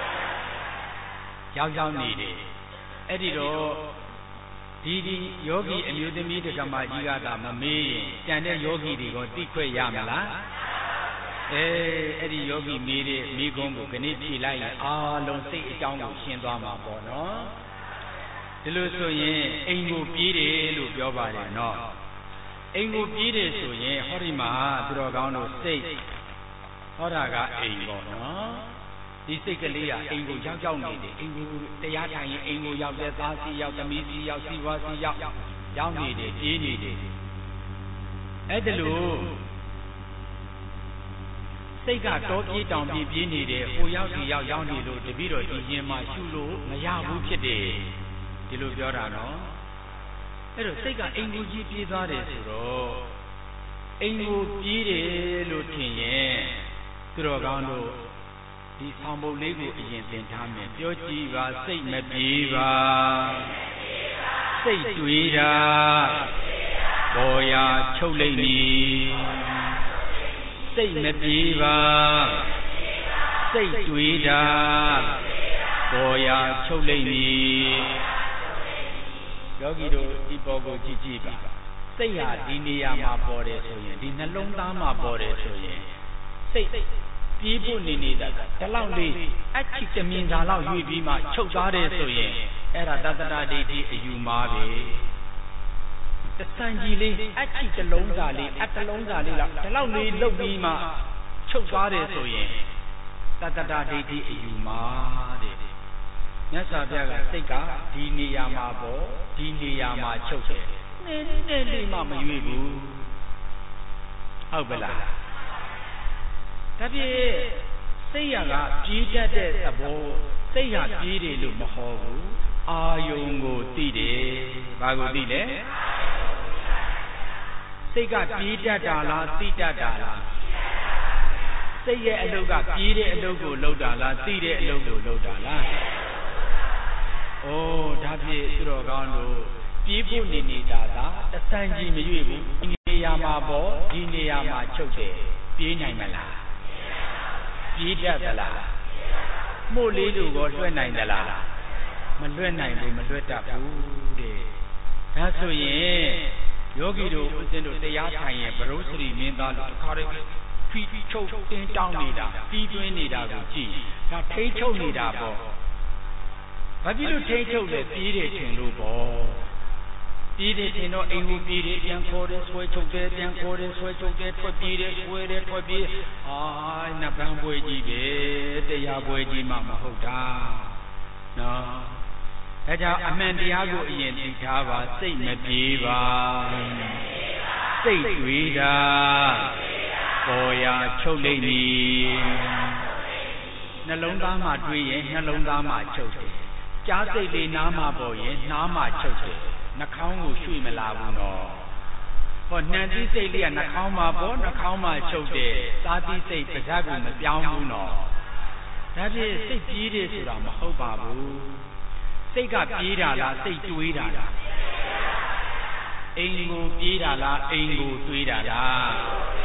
ရောက်ရောက်နေတယ်အဲ့ဒီတော့ဒီဒီယောဂီအမျိုးသမီးတက္ကမကြီးကသာမမေးရင်ကြံတဲ့ယောဂီတွေကိုသိခွင့်ရမလားအဲအဲ့ဒီယောဂီမေးတဲ့မိကုံးကိုခဏဖြေလိုက်ရင်အာလုံးစိတ်အကြောင်းကိုရှင်းသွားမှာပေါ့နော်ဒီလိုဆိုရင်အိမ်ကိုပြေးတယ်လို့ပြောပါတယ်နော်အိမ်ကိုပြေးတယ်ဆိုရင်ဟောဒီမှာသူတော်ကောင်းတို့စိတ်ဟောတာကအိမ်ပေါ့နော်ဒီစိတ်ကလေးကအိမ်ကိုရောက်ရောက်နေတယ်အိမ်ကိုတရားထိုင်ရင်အိမ်ကိုရောက်တဲ့သားစီရောက်သမီးစီရောက်စီဝါစီရောက်ရောက်နေတယ်ပြေးနေတယ်အဲ့ဒါလို့စိတ်ကတော့ပြေးတောင်ပြေးပြေးနေတယ်ဟိုရောက်ဒီရောက်ရောက်နေလို့တပည့်တော်ဒီရင်မှာရှုလို့မရဘူးဖြစ်တယ်ဒီလိုပြောတာနော်အဲ့တော့စိတ်ကအိမ်ကိုကြီးပြေးသွားတယ်ဆိုတော့အိမ်ကိုပြေးတယ်လို့ထင်ရင်သူတော်ကောင်းတို့ဒီဆောင်ပုဒ်လေးကိုအရင်သင်ထားမယ်ပြောကြည့်ပါစိတ်မပြေးပါစိတ်တွေးတာပေါ်ရာချုပ်လိုက်မည်စိတ်မပြေးပါစိတ်တွေးတာပေါ်ရာချုပ်လိုက်မည်ယောဂီတို့ဒီပေါ်ကိုကြည့်ကြည့်ပါစိတ်ဟာဒီနေရာမှာပေါ်တယ်ဆိုရင်ဒီနှလုံးသားမှာပေါ်တယ်ဆိုရင်စိတ်ပြေးဖို့နေနေတာတလောက်လေးအချစ်တမင်သာလောက်ရွေ့ပြီးမှချုပ်သွားတယ်ဆိုရင်အဲ့ဒါတတ္တရဒိဋ္ဌိအယူမှားပဲတစံကြီးလေးအချစ်တလုံးစာလေးအတလုံးစာလေးလောက်တလောက်လေးလုတ်ပြီးမှချုပ်သွားတယ်ဆိုရင်တတ္တရဒိဋ္ဌိအယူမှားတဲ့မြတ်စွာဘုရားကစိတ်ကဒီနေရာမှာပေါ့ဒီနေရာမှာချုပ်တယ်နည်းနည်းလေးမှမရွေ့ဘူးဟုတ်ပလားဒါဖြင့်စိတ်ရကပြေးတတ်တဲ့သဘောစိတ်ရပြေးတယ်လို့မဟောဘူးအာယုံကိုသိတယ်ဘာကိုသိလဲစိတ်ကပြေးတတ်တာလားသိတတ်တာလားစိတ်ရဲ့အလုပ်ကပြေးတဲ့အလုပ်ကိုလုပ်တာလားသိတဲ့အလုပ်ကိုလုပ်တာလားဩဒါဖြင့်သူတော်ကောင်းတို့ပြေးဖို့နေနေတာကတဆန်းကြီးမရွေ့ဘူးဒီနေရာမှာပေါ့ဒီနေရာမှာချုပ်တယ်ပြေးနိုင်မလားပြေးတတ်သလားမှုတ်လေးတို့ကိုလွှဲနိုင်သလားမလွှဲနိုင်ဘူးမလွှဲတတ်ဘူးတဲ့ဒါဆိုရင်ယောဂီတို့ဦးဇင်းတို့တရားထိုင်ရင်ဘရုစရီမင်းသားလို့တစ်ခါတည်းဖီချုပ်တင်းတောင်းနေတာပြီးသွင်းနေတာကိုကြည့်ဒါထိတ်ချုပ်နေတာပေါ့ဘာဖြစ်လို့ထိတ်ချုပ်လဲပြေးတယ်ထင်လို့ပေါ့ပြေးတယ်ထင်တော့အိမ်ကိုပြေးတယ်ပြန်ခေါ်တယ်ဆွဲချုပ်တယ်ပြန်ခေါ်တယ်ဆွဲချုပ်တယ်ထွက်ပြေးတယ်ဆွဲတယ်ထွက်ပြေးအာနတ်ပန်းပွဲကြီးပဲတရားပွဲကြီးမှမဟုတ်တာနော်အဲကြောင့်အမှန်တရားကိုအရင်သိထားပါစိတ်မပြေးပါစိတ်တွေးတာပေါ်ရာချုပ်လိုက်ပြီနှလုံးသားမှာတွေးရင်နှလုံးသားမှာချုပ်တယ်ကြားစိတ်လေးနားမှာပေါ်ရင်နားမှာချုပ်တယ်နှာခေါင်းကိုရွှေ့မလာဘူးနော်ဟောနှံတိစိတ်လေးကနှာခေါင်းမှာပေါ်နှာခေါင်းမှာချုပ်တယ်စားတိစိတ်ပါးစပ်ကိုမပြောင်းဘူးနော်ဒါဖြင့်စိတ်ပြေးတယ်ဆိုတာမဟုတ်ပါဘူးစိတ်ကပြေးတာလားစိတ်တွေးတာလားအိမ်ကိုပြေးတာလားအိမ်ကိုတွေးတာလား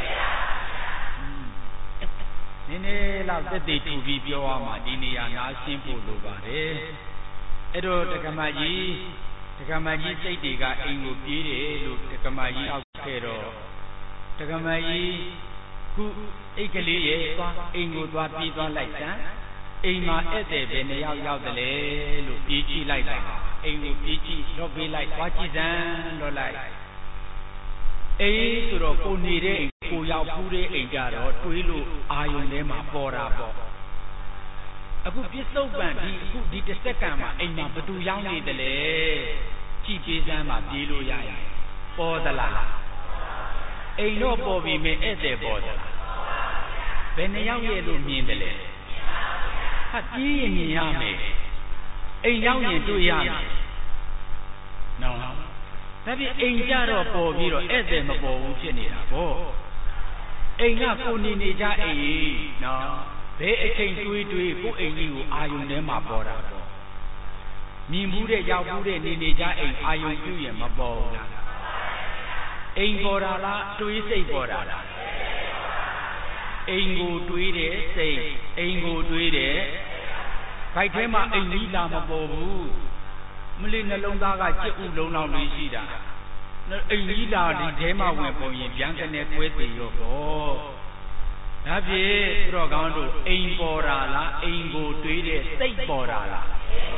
နည်းနည်းလောက်သက်သေထူပြီးပြောရမှာဒီနေရာနားရှင်းဖို့လိုပါတယ်အဲ့တော့တက္ကမကြီးတက္ကမကြီးစိတ်တွေကအိမ်ကိုပြေးတယ်လို့တက္ကမကြီးအောက်ခဲ့တော့တက္ကမကြီးခုအိတ်ကလေးရဲ့သွားအိမ်ကိုသွားပြေးသွားလိုက်စမ်းအိမ်မှာဧည့်သည်ပဲနှစ်ယောက်ရောက်တယ်လေလို့ပြေးကြည့်လိုက်တာအိမ်ကိုပြေးကြည့်တော့ပြေးလိုက်သွားကြည့်စမ်းတော့လိုက်အေးဆိုတော့ကိုနေတဲ့အိမ်ကိုရောက်ဖူးတဲ့အိမ်ကြတော့တွေးလို့အာယုန်ထဲမှာပေါ်တာပေါ့အခုပြစ္ဆုတ်ပံဒီအခုဒီတစ်စက္ကန့်မှာအိမ်မှာဘသူရောက်နေတယ်လေကြည့်ပြေးစမ်းမှာပြေးလို့ရရင်ပေါ်သလားအိမ်တော့ပေါ်ပြီမင်းဧည့်သည်ပေါ်သလားဘယ်နှစ်ယောက်ရဲ့လို့မြင်တယ်လေဟာပြေးရင်မြင်ရမယ်အိမ်ရောက်ရင်တွေ့ရမယ်နော်ဒါပြင်အိမ်ကြတော့ပေါ်ပြီးတော့ဧည့်သည်မပေါ်ဘူးဖြစ်နေတာပေါ့အိမ်ကကိုနေနေကြအိမ်နော်ဘယ်အချိန်တွေးတွေးကိုအိမ်ကြီးကိုအာယုန်ထဲမှာပေါ်တာပေါ့မြင်မှုတဲ့ရောက်မှုတဲ့နေနေကြအိမ်အာယုန်ပြုရင်မပေါ်ဘူးလားအိမ်ပေါ်တာလားတွေးစိတ်ပေါ်တာလားအိမ်ကိုတွေးတယ်စိတ်အိမ်ကိုတွေးတယ်ဘိုက်ထဲမှာအိမ်ကြီးလာမပေါ်ဘူးမလေးနှလုံးသားကကြက်ဥလုံးလောက်လေးရှိတာအိမ်ကြီးလာဒီထဲမှာဝင်ပုံရင်ဗျံကနေကွဲသေးရောပေါ့ဒါဖြင့်သူတော်ကောင်းတို့အိမ်ပေါ်တာလားအိမ်ကိုတွေးတဲ့စိတ်ပေါ်တာလား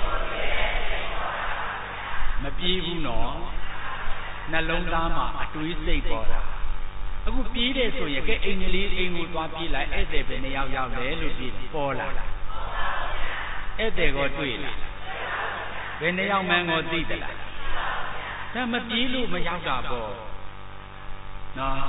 မပြေးဘူးနော်နှလုံးသားမှာအတွေးစိတ်ပေါ်တာအခုပြေးတယ်ဆိုရင်ကဲအိမ်ကလေးအိမ်ကိုသွားပြေးလိုက်ဧည့်သည်ပဲနှစ်ယောက်ရောက်တယ်လို့ပြေးပေါ်လာဧည့်သည်ကိုတွေ့လားဘယ်နှစ်ယောက်မှန်းကိုသိသလားဒါမပြေးလို့မရောက်တာပေါ့နော်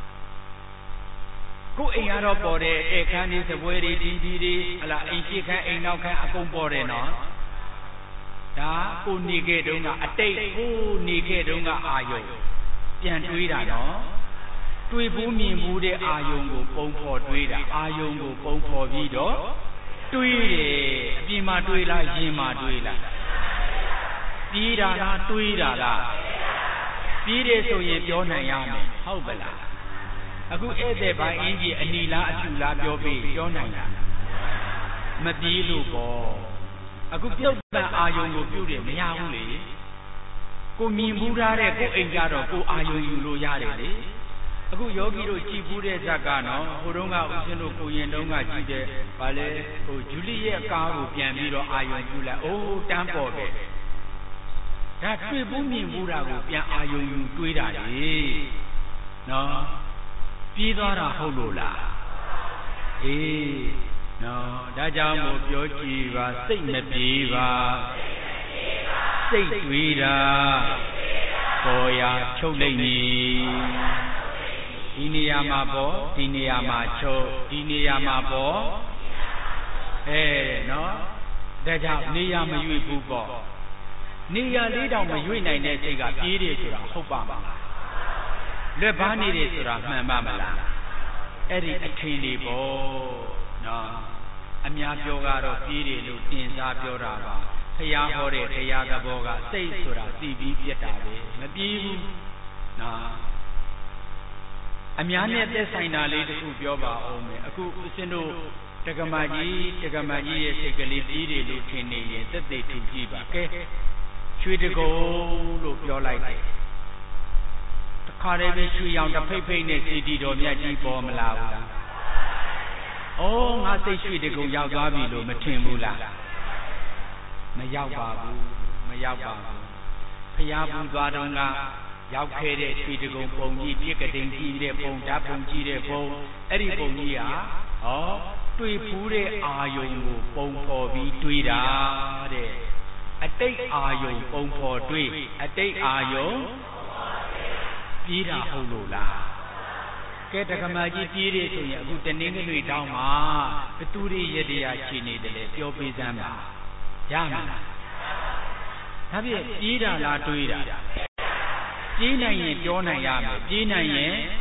ကိုအိမ်ကတော့ပေါ်တယ်ဧခန်းဒီစပွဲတွေဒီဒီတွေဟလာအိမ်ရှိခန်းအိမ်နောက်ခန်းအကုန်ပေါ်တယ်နော်ဒါကိုနေခဲ့တုန်းကအတိတ်ကိုနေခဲ့တုန်းကအာယုံပြန်တွေးတာနော်တွေးဘူးမြင်ဘူးတဲ့အာယုံကိုပုံဖော်တွေးတာအာယုံကိုပုံဖော်ပြီးတော့တွေးတယ်အပြင်မှာတွေးလားရင်မှာတွေးလားပြေးတာလားတွေးတာလားပြေးတယ်ဆိုရင်ပြောနိုင်ရမယ်ဟုတ်ပလားအခုဧည့်သည်ပိုင်းအင်းကြီးအနီလားအဖြူလားပြောပြီးပြောနိုင်တာမပြေးလို့ပေါ့အခုပြုတ်ပံအာယုံကိုပြုတ်တယ်မရဘူးလေကိုမြင်ဘူးထားတဲ့ကိုအိမ်ကြတော့ကိုအာယုံယူလို့ရတယ်လေအခုယောဂီတို့ကြည်ဘူးတဲ့ဇက်ကနော်ဟိုတုန်းကဦးဇင်းတို့ကိုရင်တုန်းကကြည်တဲ့ဗာလေဟိုဂျူလီရဲ့အကားကိုပြန်ပြီးတော့အာယုံပြုလိုက်အိုးတန်းပေါ်တယ်ဒါတွေ့ဘူးမြင်ဘူးတာကိုပြန်အာယုံယူတွေးတာလေနော်ပြေးသွားတာဟုတ်လို့လားအေးနော်ဒါကြောင့်မို့ပြောကြည့်ပါစိတ်မပြေးပါစိတ်တွေးတာပေါ်ရာချုပ်လိုက်နေဒီနေရာမှာပေါ့ဒီနေရာမှာချုပ်ဒီနေရာမှာပေါ့အဲနော်ဒါကြောင့်နေရာမရွေ့ဘူးပေါ့နေရာလေးတောင်မရွေ့နိုင်တဲ့စိတ်ကပြေးတယ်ဆိုတာဟုတ်ပါမလားလက်ဘာနေတယ်ဆိုတာမှန်ပါမလားအဲ့ဒီအထင်လေးပေါ့နော်အများပြောကတော့ပြေးတယ်လို့တင်စားပြောတာပါဖရာဟောတဲ့တရားသဘောကစိတ်ဆိုတာသိပြီးပြတ်တာပဲမပြေးဘူးနော်အများနဲ့သက်ဆိုင်တာလေးတခုပြောပါအောင်မယ်အခုဦးဇင်းတို့တက္ကမကြီးတက္ကမကြီးရဲ့စိတ်ကလေးပြေးတယ်လို့ထင်နေရင်သက်သေထူကြည့်ပါကဲရွှေတကုံလို့ပြောလိုက်တယ်တခါတည်းပဲရွှေရောင်တစ်ဖိတ်ဖိတ်နဲ့စီတီတော်မြတ်ကြီးပေါ်မလာဘူးလားဩငါစိတ်ရွှေတကုံရောက်သွားပြီလို့မထင်ဘူးလားမရောက်ပါဘူးမရောက်ပါဘူးဖျားဘူးသွားတော့ကရောက်ခဲ့တဲ့ရွှေတကုံပုံကြီးပြစ်ကတိန်ကြီးတဲ့ပုံဓာတ်ပုံကြီးတဲ့ပုံအဲ့ဒီပုံကြီးဟာဟောတွေ့ဖူးတဲ့အာယုံကိုပုံဖော်ပြီးတွေးတာတဲ့အတိတ်အာယုံပုံဖော်တွေးအတိတ်အာယုံပြေးတာဟုတ်လို့လားကဲတက္ကမကြီးပြေးတယ်ဆိုရင်အခုတနင်္ဂနွေတောင်းမှာဘသူတွေရတရားရှိနေတယ်လေပြောပေးစမ်းပါရမလားဒါဖြင့်ပြေးတာလားတွေးတာပြေးနိုင်ရင်ပြောနိုင်ရမယ်ပြေးနိုင်ရင်ဩ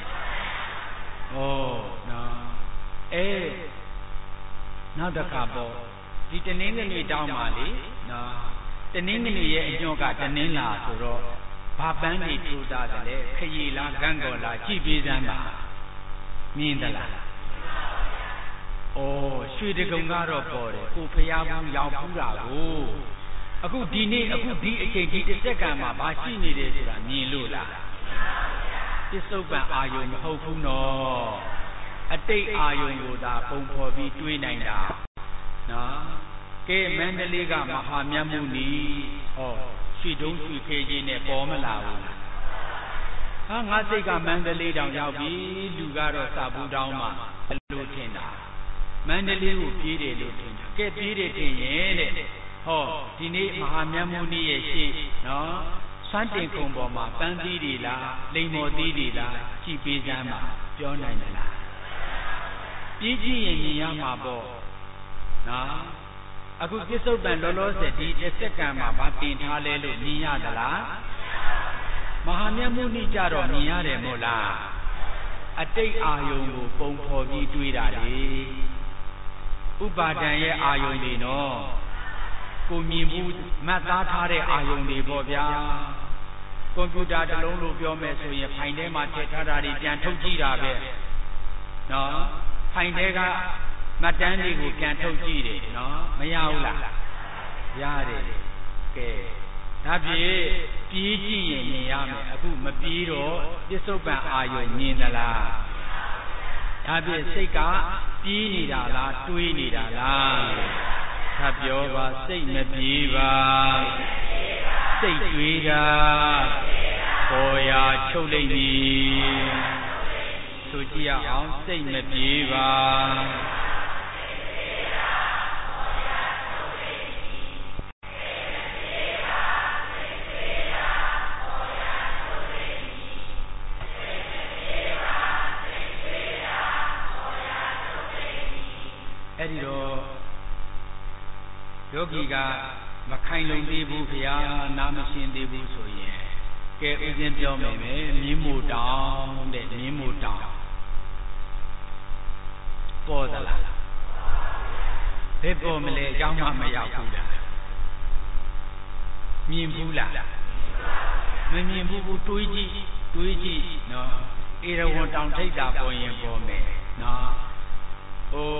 နော်အဲနောက်တစ်ခါပေါ့ဒီတနင်္ဂနွေတောင်းပါလေနော်တနင်္ဂနွေရဲ့အညွန့်ကတနင်္လာဆိုတော့ဘာပန်းနေထူတာတယ်လေခရီလားဂန့်ကော်လားကြည့်ပေးစမ်းပါမြင်သလားဩရွှေတကုံကတော့ပေါ်တယ်ကိုဖျားဘူးရောက်ဘူးတာကိုအခုဒီနေ့အခုဒီအချိန်ဒီတစ်စက္ကန့်မှာဘာရှိနေတယ်ဆိုတာမြင်လို့လားပစ္စုပန်အာယုံမဟုတ်ဘူးနော်အတိတ်အာယုံကိုသာပုံဖော်ပြီးတွေးနိုင်တာနော်ကဲမန္တလေးကမဟာမြတ်မှုနီဟောရွှေတုံးရွှေခဲကြီးနဲ့ပေါ်မလာဘူးဟာငါစိတ်ကမန္တလေးတောင်ရောက်ပြီလူကတော့စာဘူးတောင်းမှာဘယ်လိုထင်တာမန္တလေးကိုပြေးတယ်လို့ထင်တာကဲပြေးတယ်ထင်ရင်တဲ့ဟောဒီနေ့မဟာမြတ်မှုနီရဲ့ရှေ့နော်စွမ်းတင်ခုံပေါ်မှာပန်းသီးတွေလားလိမ်မော်သီးတွေလားကြည်ပေးစမ်းပါပြောနိုင်မလားပြေးကြည့်ရင်မြင်ရမှာပေါ့နော်အခုပစ္စုပန်လောလောဆယ်ဒီတစ်စက္ကန့်မှာဗာတင်ထားလဲလို့မြင်ရသလားမဟာမြတ်မှုနိကြတော့မြင်ရတယ်မို့လားအတိတ်အာယုံကိုပုံဖော်ပြီးတွေးတာလေဥပါဒံရဲ့အာယုံတွေနော်ကိုမြင်ဘူးမှတ်သားထားတဲ့အာယုံတွေပေါ့ဗျာကွန်ပျူတာတစ်လုံးလို့ပြောမယ်ဆိုရင်ဖိုင်ထဲမှာထည့်ထားတာတွေပြန်ထုတ်ကြည့်တာပဲနော်ဖိုင်ထဲကမှတ်တမ်းတွေကိုပြန်ထုတ်ကြည့်တယ်နော်မရဘူးလားရတယ်ကဲဒါဖြင့်ပြေးကြည့်ရင်မြင်ရမယ်အခုမပြေးတော့ပစ္စုပန်အာယုံမြင်သလားဒါဖြင့်စိတ်ကပြေးနေတာလားတွေးနေတာလားထပ်ပြောပါစိတ်မပြေးပါစိတ်တွေးတာပေါ်ရာချုပ်လိုက်ပြီဆိုကြည့်ရအောင်စိတ်မပြေးပါယောဂီကမခိုင်လုံသေးဘူးဗျာနားမရှင်းသေးဘူးဆိုရင်ကဲဥစဉ်ပြောမယ်ပဲမြင်းမို့တောင်တဲ့မြင်းမို့တောင်ပေါ်သလားဘယ်ပေါ်မလဲရောက်မှမရောက်ဘူးလားမြင်ဘူးလားမမြင်ဘူးဘူးတွေးကြည့်တွေးကြည့်နော်ဧရဝံတောင်ထိပ်တာပေါ်ရင်ပေါ်မယ်နော်ဟို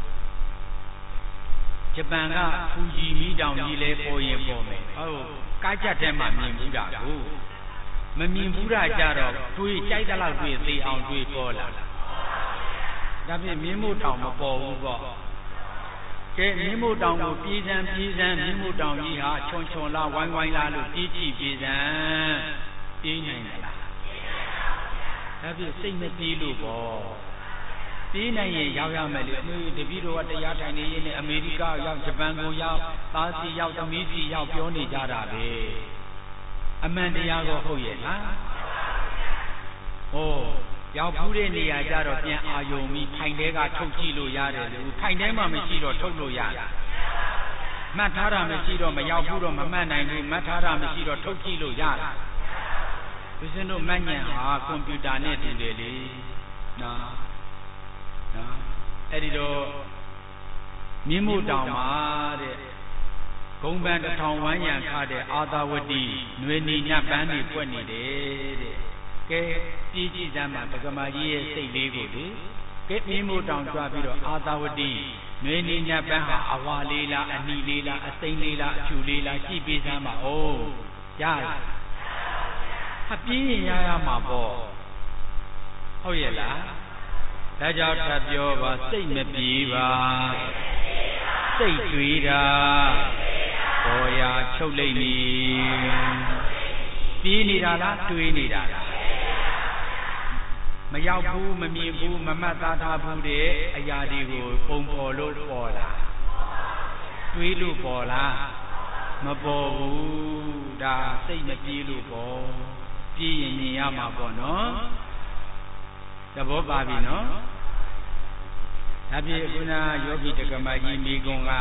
ဂျပန်ကဖူဂျီမီတောင်ကြီးလဲပေါ်ရင်ပေါ်မယ်ဟုတ်ကားချက်ထဲမှာမြင်ဘူးတာကိုမမြင်ဘူးတာကြတော့တွေးကြိုက်တဲ့လောက်တွေးသေးအောင်တွေးပေါ်လာဒါဖြင့်မြင်းမို့တောင်မပေါ်ဘူးပေါ့ကဲမြင်းမို့တောင်ကိုပြေးစမ်းပြေးစမ်းမြင်းမို့တောင်ကြီးဟာချွန်ချွန်လားဝိုင်းဝိုင်းလားလို့ပြေးကြည့်ပြေးစမ်းပြေးနိုင်လားဒါဖြင့်စိတ်မပြေးလို့ပေါ့ပြေးနိုင်ရင်ရောက်ရမယ်လေအမေတပည့်တော်ကတရားထိုင်နေရင်လည်းအမေရိကရောက်ဂျပန်ကိုရောက်သားစီရောက်သမီးစီရောက်ပြောနေကြတာပဲအမှန်တရားကိုဟုတ်ရဲ့လားဟောရောက်ဘူးတဲ့နေရာကြတော့ပြန်အာယုံပြီးဖိုင်တဲကထုတ်ကြည့်လို့ရတယ်လေဖိုင်တဲမှမရှိတော့ထုတ်လို့ရတယ်မှတ်ထားတာမရှိတော့မရောက်ဘူးတော့မမှတ်နိုင်ဘူးမှတ်ထားတာမရှိတော့ထုတ်ကြည့်လို့ရတယ်ဦးဇင်းတို့မှတ်ဉာဏ်ဟာကွန်ပျူတာနဲ့တူတယ်လေနော်နော်အဲ့ဒီတော့မြင်းမို့တောင်မှာတဲ့ဂုံပန်တစ်ထောင်ဝန်းရံခတဲ့အာသာဝတီຫນွေနီညပန်းတွေပွက်နေတယ်တဲ့ကဲပြည်ကြည့်စမ်းမှာဒကမာကြီးရဲ့စိတ်လေးကိုလေကဲမြင်းမို့တောင်ကြွပြီးတော့အာသာဝတီຫນွေနီညပန်းဟာအဝါလေးလားအနီလေးလားအစိမ့်လေးလားအဖြူလေးလားကြည့်ပြီးစမ်းပါဦးရလားအပြင်းရင်ရရမှာပေါ့ဟုတ်ရဲ့လားဒါကြောင့်ထပ်ပြောပါစိတ်မပြေပါစိတ်တွေးတာပေါ်ရာချုပ်လိုက်နေပြေးနေတာလားတွေးနေတာလားမရောက်ဘူးမမြင်ဘူးမမှတ်သားထားဘူးတဲ့အရာတွေကိုပုံပေါ်လို့ပေါ်လာတွေးလို့ပေါ်လားမပေါ်ဘူးဒါစိတ်မပြေလို့ပေါ်ပြေးရင်မြင်ရမှာပေါ့နော်သဘောပါပြီနော်ဒါဖြင့်ခုနယောဂီတက္ကမကြီးမိကုံကဩ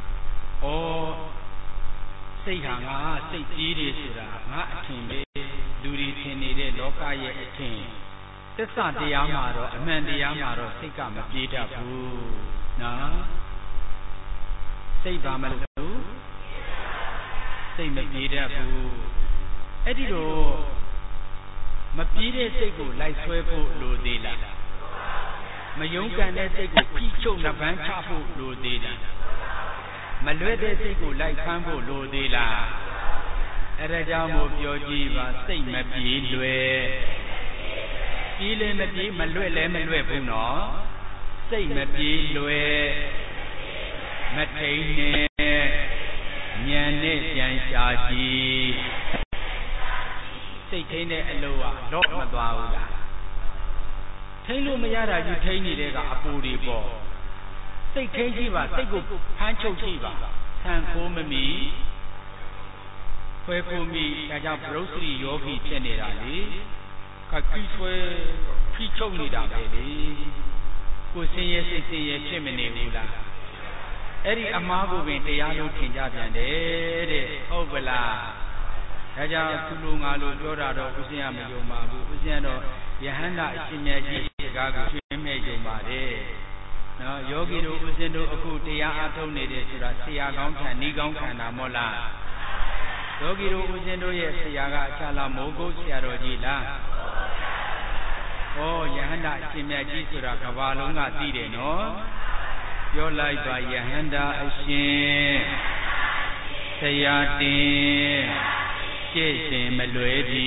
စိတ်ဟာငါစိတ်ကြီးတယ်ဆိုတာငါအထင်ပဲလူတွေထင်နေတဲ့လောကရဲ့အထင်သစ္စာတရားမှာတော့အမှန်တရားမှာတော့စိတ်ကမပြေတတ်ဘူးနော်စိတ်ပါမလို့စိတ်မပြေတတ်ဘူးအဲ့ဒီတော့မပြေတဲ့စိတ်ကိုလိုက်ဆွဲဖို့လိုသေးလားမယုံကန်တဲ့စိတ်ကိုဖိချုပ်နှပန်းချဖို့လိုသေးလားမလွဲတဲ့စိတ်ကိုလိုက်ဖမ်းဖို့လိုသေးလားအဲ့ဒါကြောင့်မို့ပြောကြည့်ပါစိတ်မပြေလွယ်ပြေးလည်းမပြေးမလွဲ့လည်းမလွဲ့ဘူးနော်စိတ်မပြေလွယ်မထိန်နဲ့ဉာဏ်နဲ့ပြန်ရှာကြည့်စိတ်ထိန်တဲ့အလိုကတော့မသွားဘူးလားထိန်လို့မရတာယူထိန်နေတဲ့ကအပူတွေပေါ့စိတ်ထိန်ကြည့်ပါစိတ်ကိုဖမ်းချုပ်ကြည့်ပါဆံခိုးမမီခွဲခိုးမိဒါကြောင့်ပရုစ္ဆေယောဂီဖြစ်နေတာလေကကိဆွဲဖိချုပ်နေတာပဲလေကိုစင်ရဲ့စိတ်စင်ရဲ့ဖြစ်မနေဘူးလားအဲ့ဒီအမားကိုပင်တရားလို့ထင်ကြပြန်တယ်တဲ့ဟုတ်ပလားဒါကြောင့်သူလိုငါလိုပြောတာတော့ဦးဇင်းကမယုံပါဘူးဦးဇင်းကတော့ယဟန္တာအရှင်မြတ်ကြီးစကားကိုရှင်းမဲ့ယုံပါတယ်နော်ယောဂီတို့ဦးဇင်းတို့အခုတရားအားထုတ်နေတယ်ဆိုတာဆရာကောင်းခံဤကောင်းခံတာမို့လားယောဂီတို့ဦးဇင်းတို့ရဲ့ဆရာကအခြားလားမိုးကုတ်ဆရာတော်ကြီးလားဩယဟန္တာအရှင်မြတ်ကြီးဆိုတာကဘာလုံးကသိတယ်နော်ပြောလိုက်ပါယဟန္တာအရှင်ဆရာတင်ရှေ့ရှင်မလွဲပြီ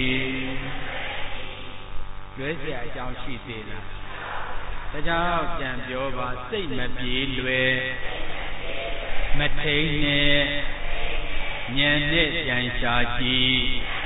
လွဲเสียအကြောင်းရှိသေးလားဒါကြောင့်ပြန်ပြောပါစိတ်မပြေလွယ်မထိန်နဲ့ဉာဏ်နဲ့ပြန်ရှာကြည့်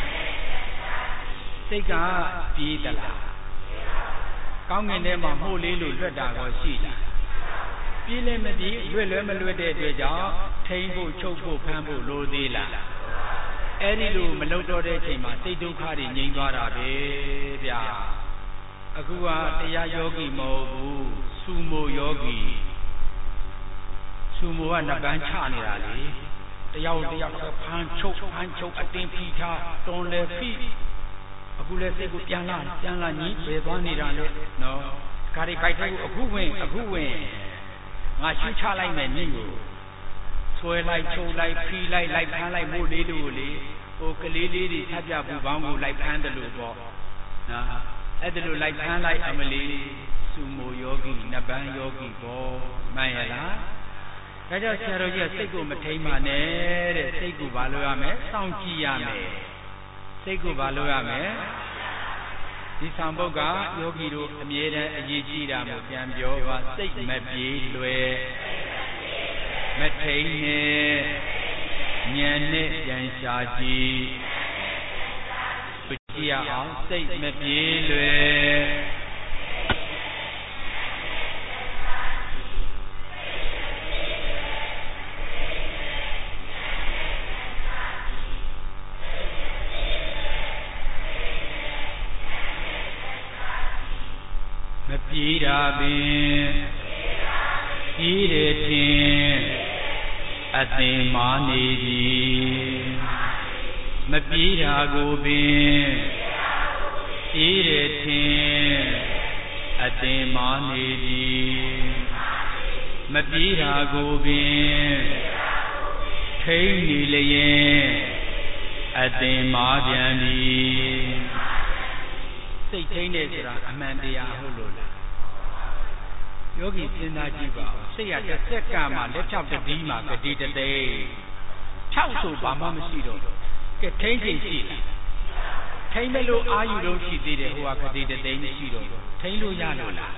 စိတ်ကပြေးသလားကောင်းငင်ထဲမှာမှုလေးလို့လွတ်တာတော့ရှိလားပြေးလည်းမပြေးလွတ်လည်းမလွတ်တဲ့အတွက်ကြောင့်ထိန်ဖို့ချုပ်ဖို့ဖမ်းဖို့လိုသေးလားအဲ့ဒီလိုမလုပ်တော့တဲ့အချိန်မှာစိတ်ဒုက္ခတွေငြိမ်းသွားတာပဲဗျာအခုကတရားယောဂီမဟုတ်ဘူးစူမိုယောဂီစုမိုးကနှစ်ပန်းချနေတာလေတယောက်တယောက်ဖမ်းချုပ်ဖမ်းချုပ်အတင်းဖိထားတွန်းလဲဖိအခုလဲစိတ်ကိုပြန်လာပြန်လာညီးပဲသွားနေတာလေနော်ခါရီခိုက်တဲ့ကိုအခုဝင်အခုဝင်ငါရှင်းချလိုက်မယ်ညီကိုဆွဲလိုက်ချုပ်လိုက်ဖိလိုက်လိုက်ဖမ်းလိုက်မို့လေးတို့လေဟိုကလေးလေးတွေထပ်ပြပူပေါင်းကိုလိုက်ဖမ်းတယ်လို့ပေါ့နော်အဲ့ဒါလိုလိုက်ဖမ်းလိုက်အမလီစုမိုးယောဂီနှစ်ပန်းယောဂီပေါ့မှန်ရလားဒါကြောင့်ဆရာတော်ကြီးကစိတ်ကိုမထိန်ပါနဲ့တဲ့စိတ်ကိုဘာလို့ရမလဲစောင့်ကြည့်ရမယ်စိတ်ကိုဘာလို့ရမလဲဒီဆောင်ပုဒ်ကယောဂီတို့အမြဲတမ်းအရေးကြီးတာကိုပြန်ပြောပါစိတ်မပြေလွယ်မထိန်နဲ့ဉာဏ်နဲ့ပြန်ရှာကြည့်ကြည့်ရအောင်စိတ်မပြေလွယ်မပြေတာပင်ပြေးတယ်ထင်အသိမာနေသည်မပြေးတာကိုပင်ပြေးတယ်ထင်အသိမာနေသည်မပြေးတာကိုပင်ထိန်းနေလျင်အသိမာပြန်သည်စိတ်ထိန်းနေဆိုတာအမှန်တရားဟုတ်လို့လားယောဂီစဉ်းစားကြည့်ပါစိတ်ရတစ်စက္ကန့်မှာလက်ဖြောက်တတိမှာဂတိတသိဖြောက်ဆိုဘာမှမရှိတော့ကဲထိန်းချိန်ရှိလားထိန်းမလို့အာယူတော့ရှိသေးတယ်ဟိုကဂတိတသိမရှိတော့ထိန်းလို့ရလို့လား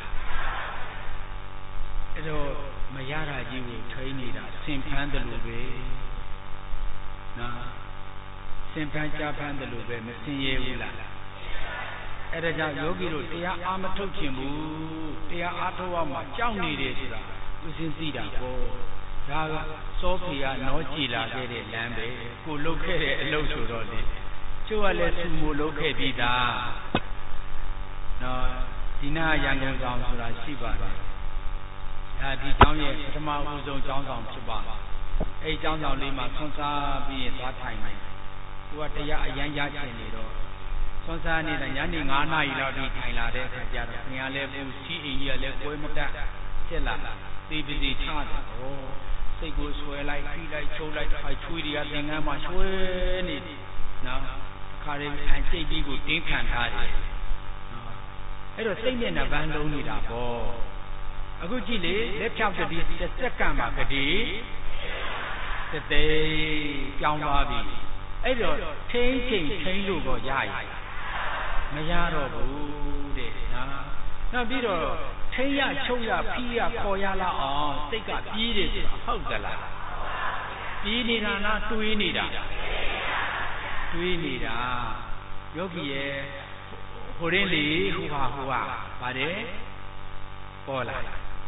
အဲ့တော့မရတာကြီးကိုထိန်းနေတာဆင်ဖန်းတယ်လို့ပဲနော်ဆင်ဖန်းကြဖန်းတယ်လို့ပဲမဆင်ရဘူးလားအဲ့ဒါကြောင့်ယောဂီတို့တရားအားမထုတ်ချင်ဘူးတရားအားထုတ်ရမှာကြောက်နေတယ်ဆိုတာသူစဉ်းသိတာပေါ့ဒါကစောဖေကနောကြည်လာခဲ့တဲ့လမ်းပဲကိုလှုပ်ခဲ့တဲ့အလုပ်ဆိုတော့လေကျိုးကလည်းသူ့မို့လှုပ်ခဲ့ပြီးသားနော်ဒီနာရန်ကုန်ဆောင်ဆိုတာရှိပါတယ်ဒါဒီကျောင်းရဲ့ပထမဦးဆုံးကျောင်းဆောင်ဖြစ်ပါအဲ့ကျောင်းဆောင်လေးမှာဆွမ်းစားပြီးရင်သွားထိုင်တယ်သူကတရားအရန်ရချင်နေတော့ဆွမ်းစားနေတာညနေငါးနာရီလောက်ထိထိုင်လာတဲ့အခါကျတော့ခင်ဗျားလည်းပူစီအိမ်ကြီးကလည်းကွဲမတတ်ဖြစ်လာသေပစီချတယ်ဟောစိတ်ကိုဆွဲလိုက်ဖိလိုက်ချုပ်လိုက်တစ်ခါချွေးတွေကသင်္ကန်းမှာဆွဲနေနော်တစ်ခါလေးအကျိတ်ကြီးကိုတင်းခံထားတယ်နော်အဲ့တော့စိတ်နဲ့နှပန်းလုံးနေတာပေါ့အခုကြည့်လေလက်ဖြောက်တတိတစ်စက္ကန့်မှာကတိတသိပြောင်းသွားပြီအဲ့တော့ထိန်းချိန်ထိန်းလို့တော့ရရမရတော့ဘူးတဲ့နော်နောက်ပြီးတော့ထိန်းရချုပ်ရဖိရခေါ်ရလာအောင်စိတ်ကပြေးတယ်ဆိုတာဟုတ်သလားပြေးနေတာလားတွေးနေတာတွေးနေတာယောဂီရဲ့ဟိုရင်းလေဟိုဟာဟိုဟာပါတယ်ပေါ်လာ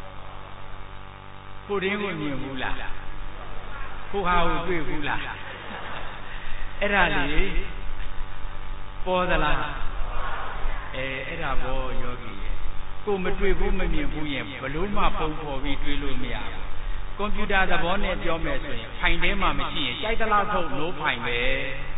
ဟိုရင်းကိုမြင်ဘူးလားဟိုဟာကိုတွေ့ဘူးလားအဲ့ဒါလေပေါ်သလားအဲအဲ့ဒါဘောယောဂီရဲ့ကိုမတွေ့ဘူးမမြင်ဘူးရင်ဘလို့မှပုံဖော်ပြီးတွေးလို့မရဘူးကွန်ပျူတာသဘောနဲ့ပြောမယ်ဆိုရင်ဖိုင်ထဲမှာမရှိရင်ကြိုက်သလားထုတ်လို့ဖိုင်ပဲ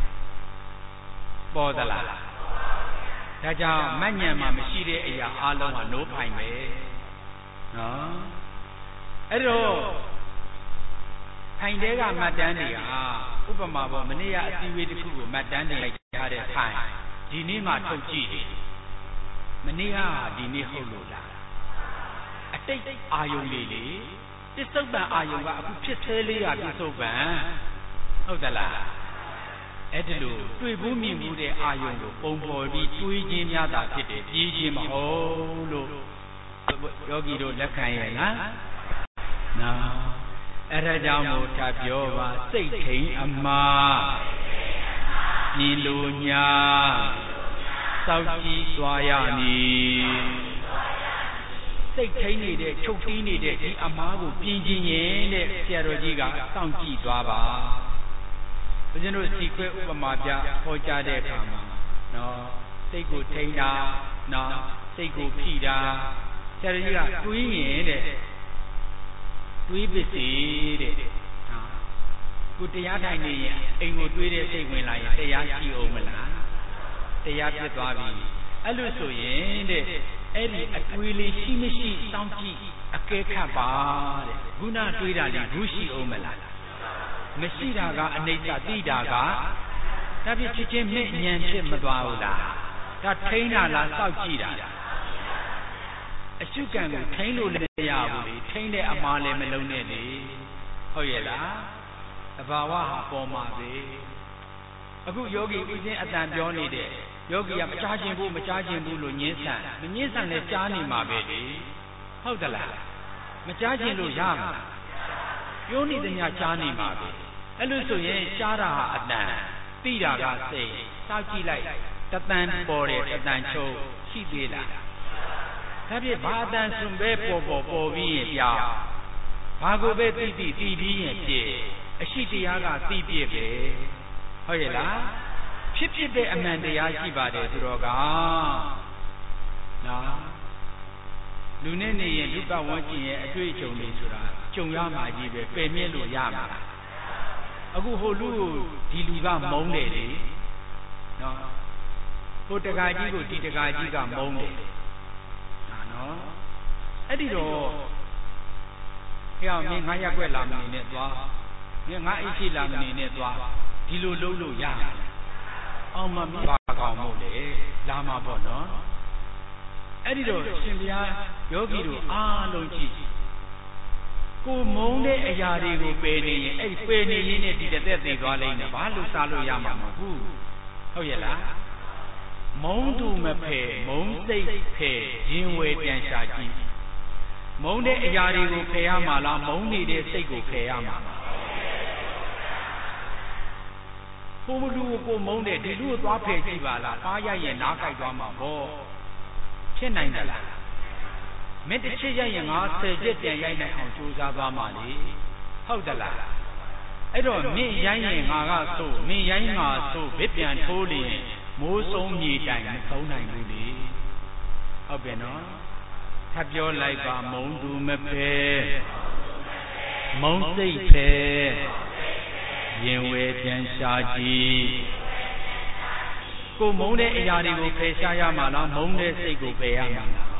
ပေါ်သလားဒါကြောင့်မညံမှာမရှိတဲ့အရာအလုံးဟာနိုးဖိုင်ပဲနော်အဲ့တော့ဖိုင်တဲကမှတ်တမ်းတွေဟာဥပမာပေါ့မနေ့ကအစည်းအဝေးတစ်ခုကိုမှတ်တမ်းတင်လိုက်ရတဲ့ဖိုင်ဒီနေ့မှထုတ်ကြည့်တယ်မနေ့ကဒီနေ့ဟုတ်လို့လားအတိတ်အာယုံလေးလေပစ္စုပန်အာယုံကအခုဖြစ်သေးလေးရပစ္စုပန်ဟုတ်သလားအဲ့ဒီလိုတွေ့ဘူးမြင်ဘူးတဲ့အာယုံကိုပုံပေါ်ပြီးတွေးခြင်းများတာဖြစ်တယ်ပြေးခြင်းမဟုတ်လို့ယောဂီတို့လက်ခံရဲ့လားနော်အဲ့ဒါကြောင့်မို့ထပ်ပြောပါစိတ်ထိန်အမှားမြင်လို့ညာစောက်ကြည့်သွားရမည်စိတ်ထိန်နေတဲ့ချုပ်တီးနေတဲ့ဒီအမှားကိုပြင်းခြင်းရင်တဲ့ဆရာတော်ကြီးကစောင့်ကြည့်သွားပါဘုရားတို့စီခွဲဥပမာပြဟောကြားတဲ့အခါမှာနော်စိတ်ကိုထိန်တာနော်စိတ်ကိုဖိတာဆရာတော်ကြီးကတွေးရင်တဲ့တွေးပစ္စည်းတဲ့ဟာကိုတရားထိုင်နေရင်အိမ်ကိုတွေးတဲ့စိတ်ဝင်လာရင်တရားရှိအောင်မလားတရားဖြစ်သွားပြီအဲ့လိုဆိုရင်တဲ့အဲ့ဒီအတွေးလေးရှိမရှိစောင့်ကြည့်အကဲခတ်ပါတဲ့ခုနတွေးတာလေးဘူးရှိအောင်မလားမရှိတာကအနိစ္စသိတာကဒါဖြစ်ချင်းချင်းမဲ့ဉာဏ်ဖြစ်မသွားဘူးလားဒါထိန်းတာလားစောင့်ကြည့်တာအရှုကံကိုထိန်းလို့လည်းမရဘူးလေထိန်းတဲ့အမှားလည်းမလုံးနဲ့လေဟုတ်ရဲ့လားသဘာဝဟာပေါ်မှာပဲအခုယောဂီဥစဉ်အတန်ပြောနေတဲ့ယောဂီကမကြားခြင်းဘူးမကြားခြင်းဘူးလို့ညင်းဆန်မညင်းဆန်လည်းကြားနေမှာပဲလေဟုတ်သလားမကြားခြင်းလို့ရမှာပြောနေသမျှကြားနေမှာပဲအဲ့လိုဆိုရင်ကြားတာဟာအတန်သိတာကစိတ်စောင့်ကြည့်လိုက်တတန်ပေါ်တယ်တတန်ချုပ်ရှိသေးလားဒါဖြင့်ဘာအတန်စွန်ပဲပေါ်ပေါ်ပေါ်ပြီးရင်ပြောင်းဘာကိုပဲသိသိသိပြီးရင်ဖြစ်အရှိတရားကသိပြည့်ပဲဟုတ်ရဲ့လားဖြစ်ဖြစ်တဲ့အမှန်တရားရှိပါတယ်သူတော်ကနော်လူနဲ့နေရင်လူပတ်ဝန်းကျင်ရဲ့အတွေ့အကြုံတွေဆိုတာကြုံရမှာကြီးပဲပယ်မြင့်လို့ရမှာအခုဟိုလူကိုဒီလူကမုန်းတယ်လေနော်ဟိုတကာကြီးကိုဒီတကာကြီးကမုန်းတယ်နော်အဲ့ဒီတော့ဟဲ့အောင်မင်းငါရက်ွက်လာမနေနဲ့သွားမင်းငါအိတ်ရှိလာမနေနဲ့သွားဒီလိုလုပ်လို့ရမှာအောင်မမပါကောင်းမို့လေလာမှာပေါ့နော်အဲ့ဒီတော့ရှင်ဘုရားယောဂီတို့အားလုံးကြည့်ကိုမုန်းတဲ့အရာတွေကိုပယ်နေရင်အဲ့ပယ်နေရင်းနဲ့ဒီတက်သက်သေးသွားလိမ့်မယ်ဘာလို့စားလို့ရမှာမဟုတ်ဘူးဟုတ်ရဲ့လားမုန်းသူမဖယ်မုန်းစိတ်ဖယ်ရင်ဝယ်ပြန်ရှာကြည့်မုန်းတဲ့အရာတွေကိုဖယ်ရမှာလားမုန်းနေတဲ့စိတ်ကိုဖယ်ရမှာလားဘုံလူကိုမုန်းတဲ့ဒီလူကိုသွားဖယ်ကြည့်ပါလားပါးရရင်နားကြိုက်သွားမှာပေါ့ဖြစ်နိုင်တယ်လားမင်းတစ်ချက်ရိုက်ရင်ငါဆယ်ချက်ပြန်ရိုက်နိုင်အောင်ကြိုးစားသွားမှာလေဟုတ်တယ်လားအဲ့တော့မင်းရိုင်းရင်ငါကသို့မင်းရိုင်းငါသို့ဘစ်ပြန်ထိုးလျင်မိုးဆုံးမြေတိုင်မသုံးနိုင်ဘူးလေဟုတ်ပြီနော်ထပ်ပြောလိုက်ပါမုံသူမဖယ်မုံစိတ်ဖယ်ရင်ဝဲပြန်ရှာကြည့်ကိုမုံတဲ့အရာတွေကိုဖယ်ရှားရမှာလားမုံတဲ့စိတ်ကိုဖယ်ရမှာလား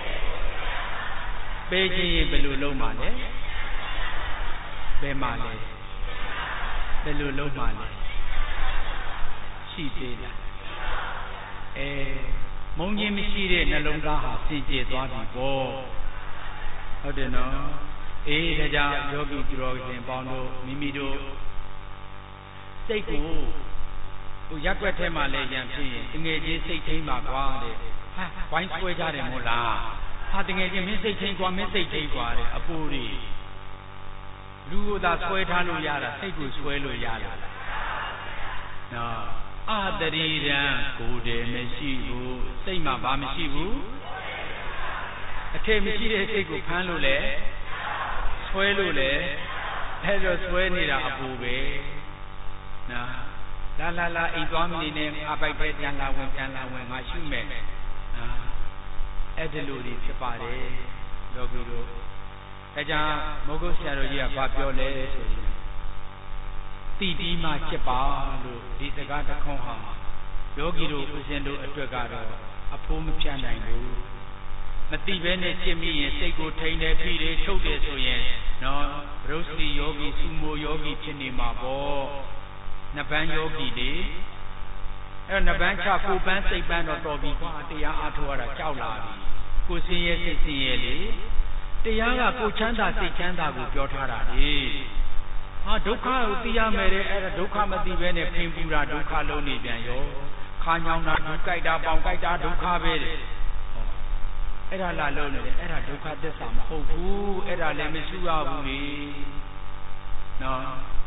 ပေးခြင်းဘယ်လိုလုပ်မှာလဲဘယ်မှာလဲဘယ်လိုလုပ်မှာလဲရှိသေးလားအဲမုံခြင်းမရှိတဲ့နှလုံးသားဟာစင်ကြယ်သွားပြီပေါ့ဟုတ်တယ်နော်အေးဒါကြောင့်ယောဂီသူတော်ရှင်ပေါင်းတို့မိမိတို့စိတ်ကိုဟိုရက်ွက်ထဲမှာလဲရံဖြစ်ရင်တငယ်ချင်းစိတ်ထိန်ပါကွာတဲ့ဟာဝိုင်းဆွဲကြတယ်မို့လားဟာတငယ်ချင်းမင်းစိတ်ထိန်ကွာမင်းစိတ်ထိန်ကွာတဲ့အပူတွေလူကိုသာဆွဲထားလို့ရတာစိတ်ကိုဆွဲလို့ရတာနော်အာတရီရန်ကိုယ်တည်းမရှိဘူးစိတ်မှာဘာမရှိဘူးအထည်မရှိတဲ့စိတ်ကိုဖမ်းလို့လေဆွဲလို့လေအဲ့တော့ဆွဲနေတာအပူပဲနော်လာလာလာအိမ်သွားမနေနဲ့ငါပိုက်ပဲပြန်လာဝင်ပြန်လာဝင်ငါရှုမယ်အာအဲ့ဒီလိုတွေဖြစ်ပါတယ်လောကီတို့ဒါကြောင့်မောဂုတ်ဆရာတော်ကြီးကဘာပြောလဲဆိုရင်တိတိမှဖြစ်ပါလို့ဒီစကားတစ်ခွန်းဟာယောဂီတို့ဦးဇင်းတို့အတွက်ကတော့အဖိုးမဖြတ်နိုင်ဘူးမတိပဲနဲ့ရှင်းမိရင်စိတ်ကိုထိန်တယ်ဖိတယ်ထုတ်တယ်ဆိုရင်နော်ဘရုစီယောဂီစုမိုယောဂီဖြစ်နေမှာပေါ့နှစ်ပန်းယောဂီလေအဲ့နှစ်ပန်းချကိုပန်းစိတ်ပန်းတော့တော်ပြီကွာတရားအားထုတ်ရတာကြောက်လာပြီကိုစင်းရဲစိတ်စင်းရဲလေတရားကကိုချမ်းသာစိတ်ချမ်းသာကိုပြောထားတာလေဟာဒုက္ခကိုသိရမယ်တဲ့အဲ့ဒါဒုက္ခမသိဘဲနဲ့ဖိန်ပူတာဒုက္ခလုံးနေပြန်ရောခါညောင်းတာဒုက္ကြိုက်တာပေါင်ကြိုက်တာဒုက္ခပဲတဲ့အဲ့ဒါလာလုံးနေတယ်အဲ့ဒါဒုက္ခသစ္စာမဟုတ်ဘူးအဲ့ဒါလည်းမရှိရဘူးလေနော်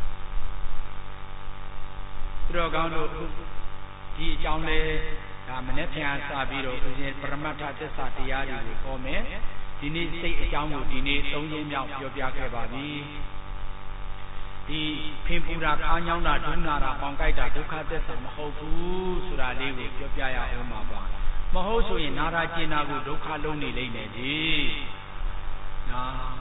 သူတော်ကောင်းတို့ဒီအကြောင်းလေးဒါမနေ့ပြန်စပြီးတော့ဦးဇင်းပရမတ္ထသစ္စာတရားတွေကိုဟောမယ်ဒီနေ့စိတ်အကြောင်းကိုဒီနေ့သုံးရင်းမြောက်ပြောပြခဲ့ပါပြီဒီဖင်ပူတာခါညောင်းတာဒုနာတာပေါင်ကြိုက်တာဒုက္ခသစ္စာမဟုတ်ဘူးဆိုတာလေးကိုပြောပြရအောင်ပါပါမဟုတ်ဆိုရင်နာရာကျင်နာကိုဒုက္ခလုံးနေလိမ့်မယ်ဒီနော်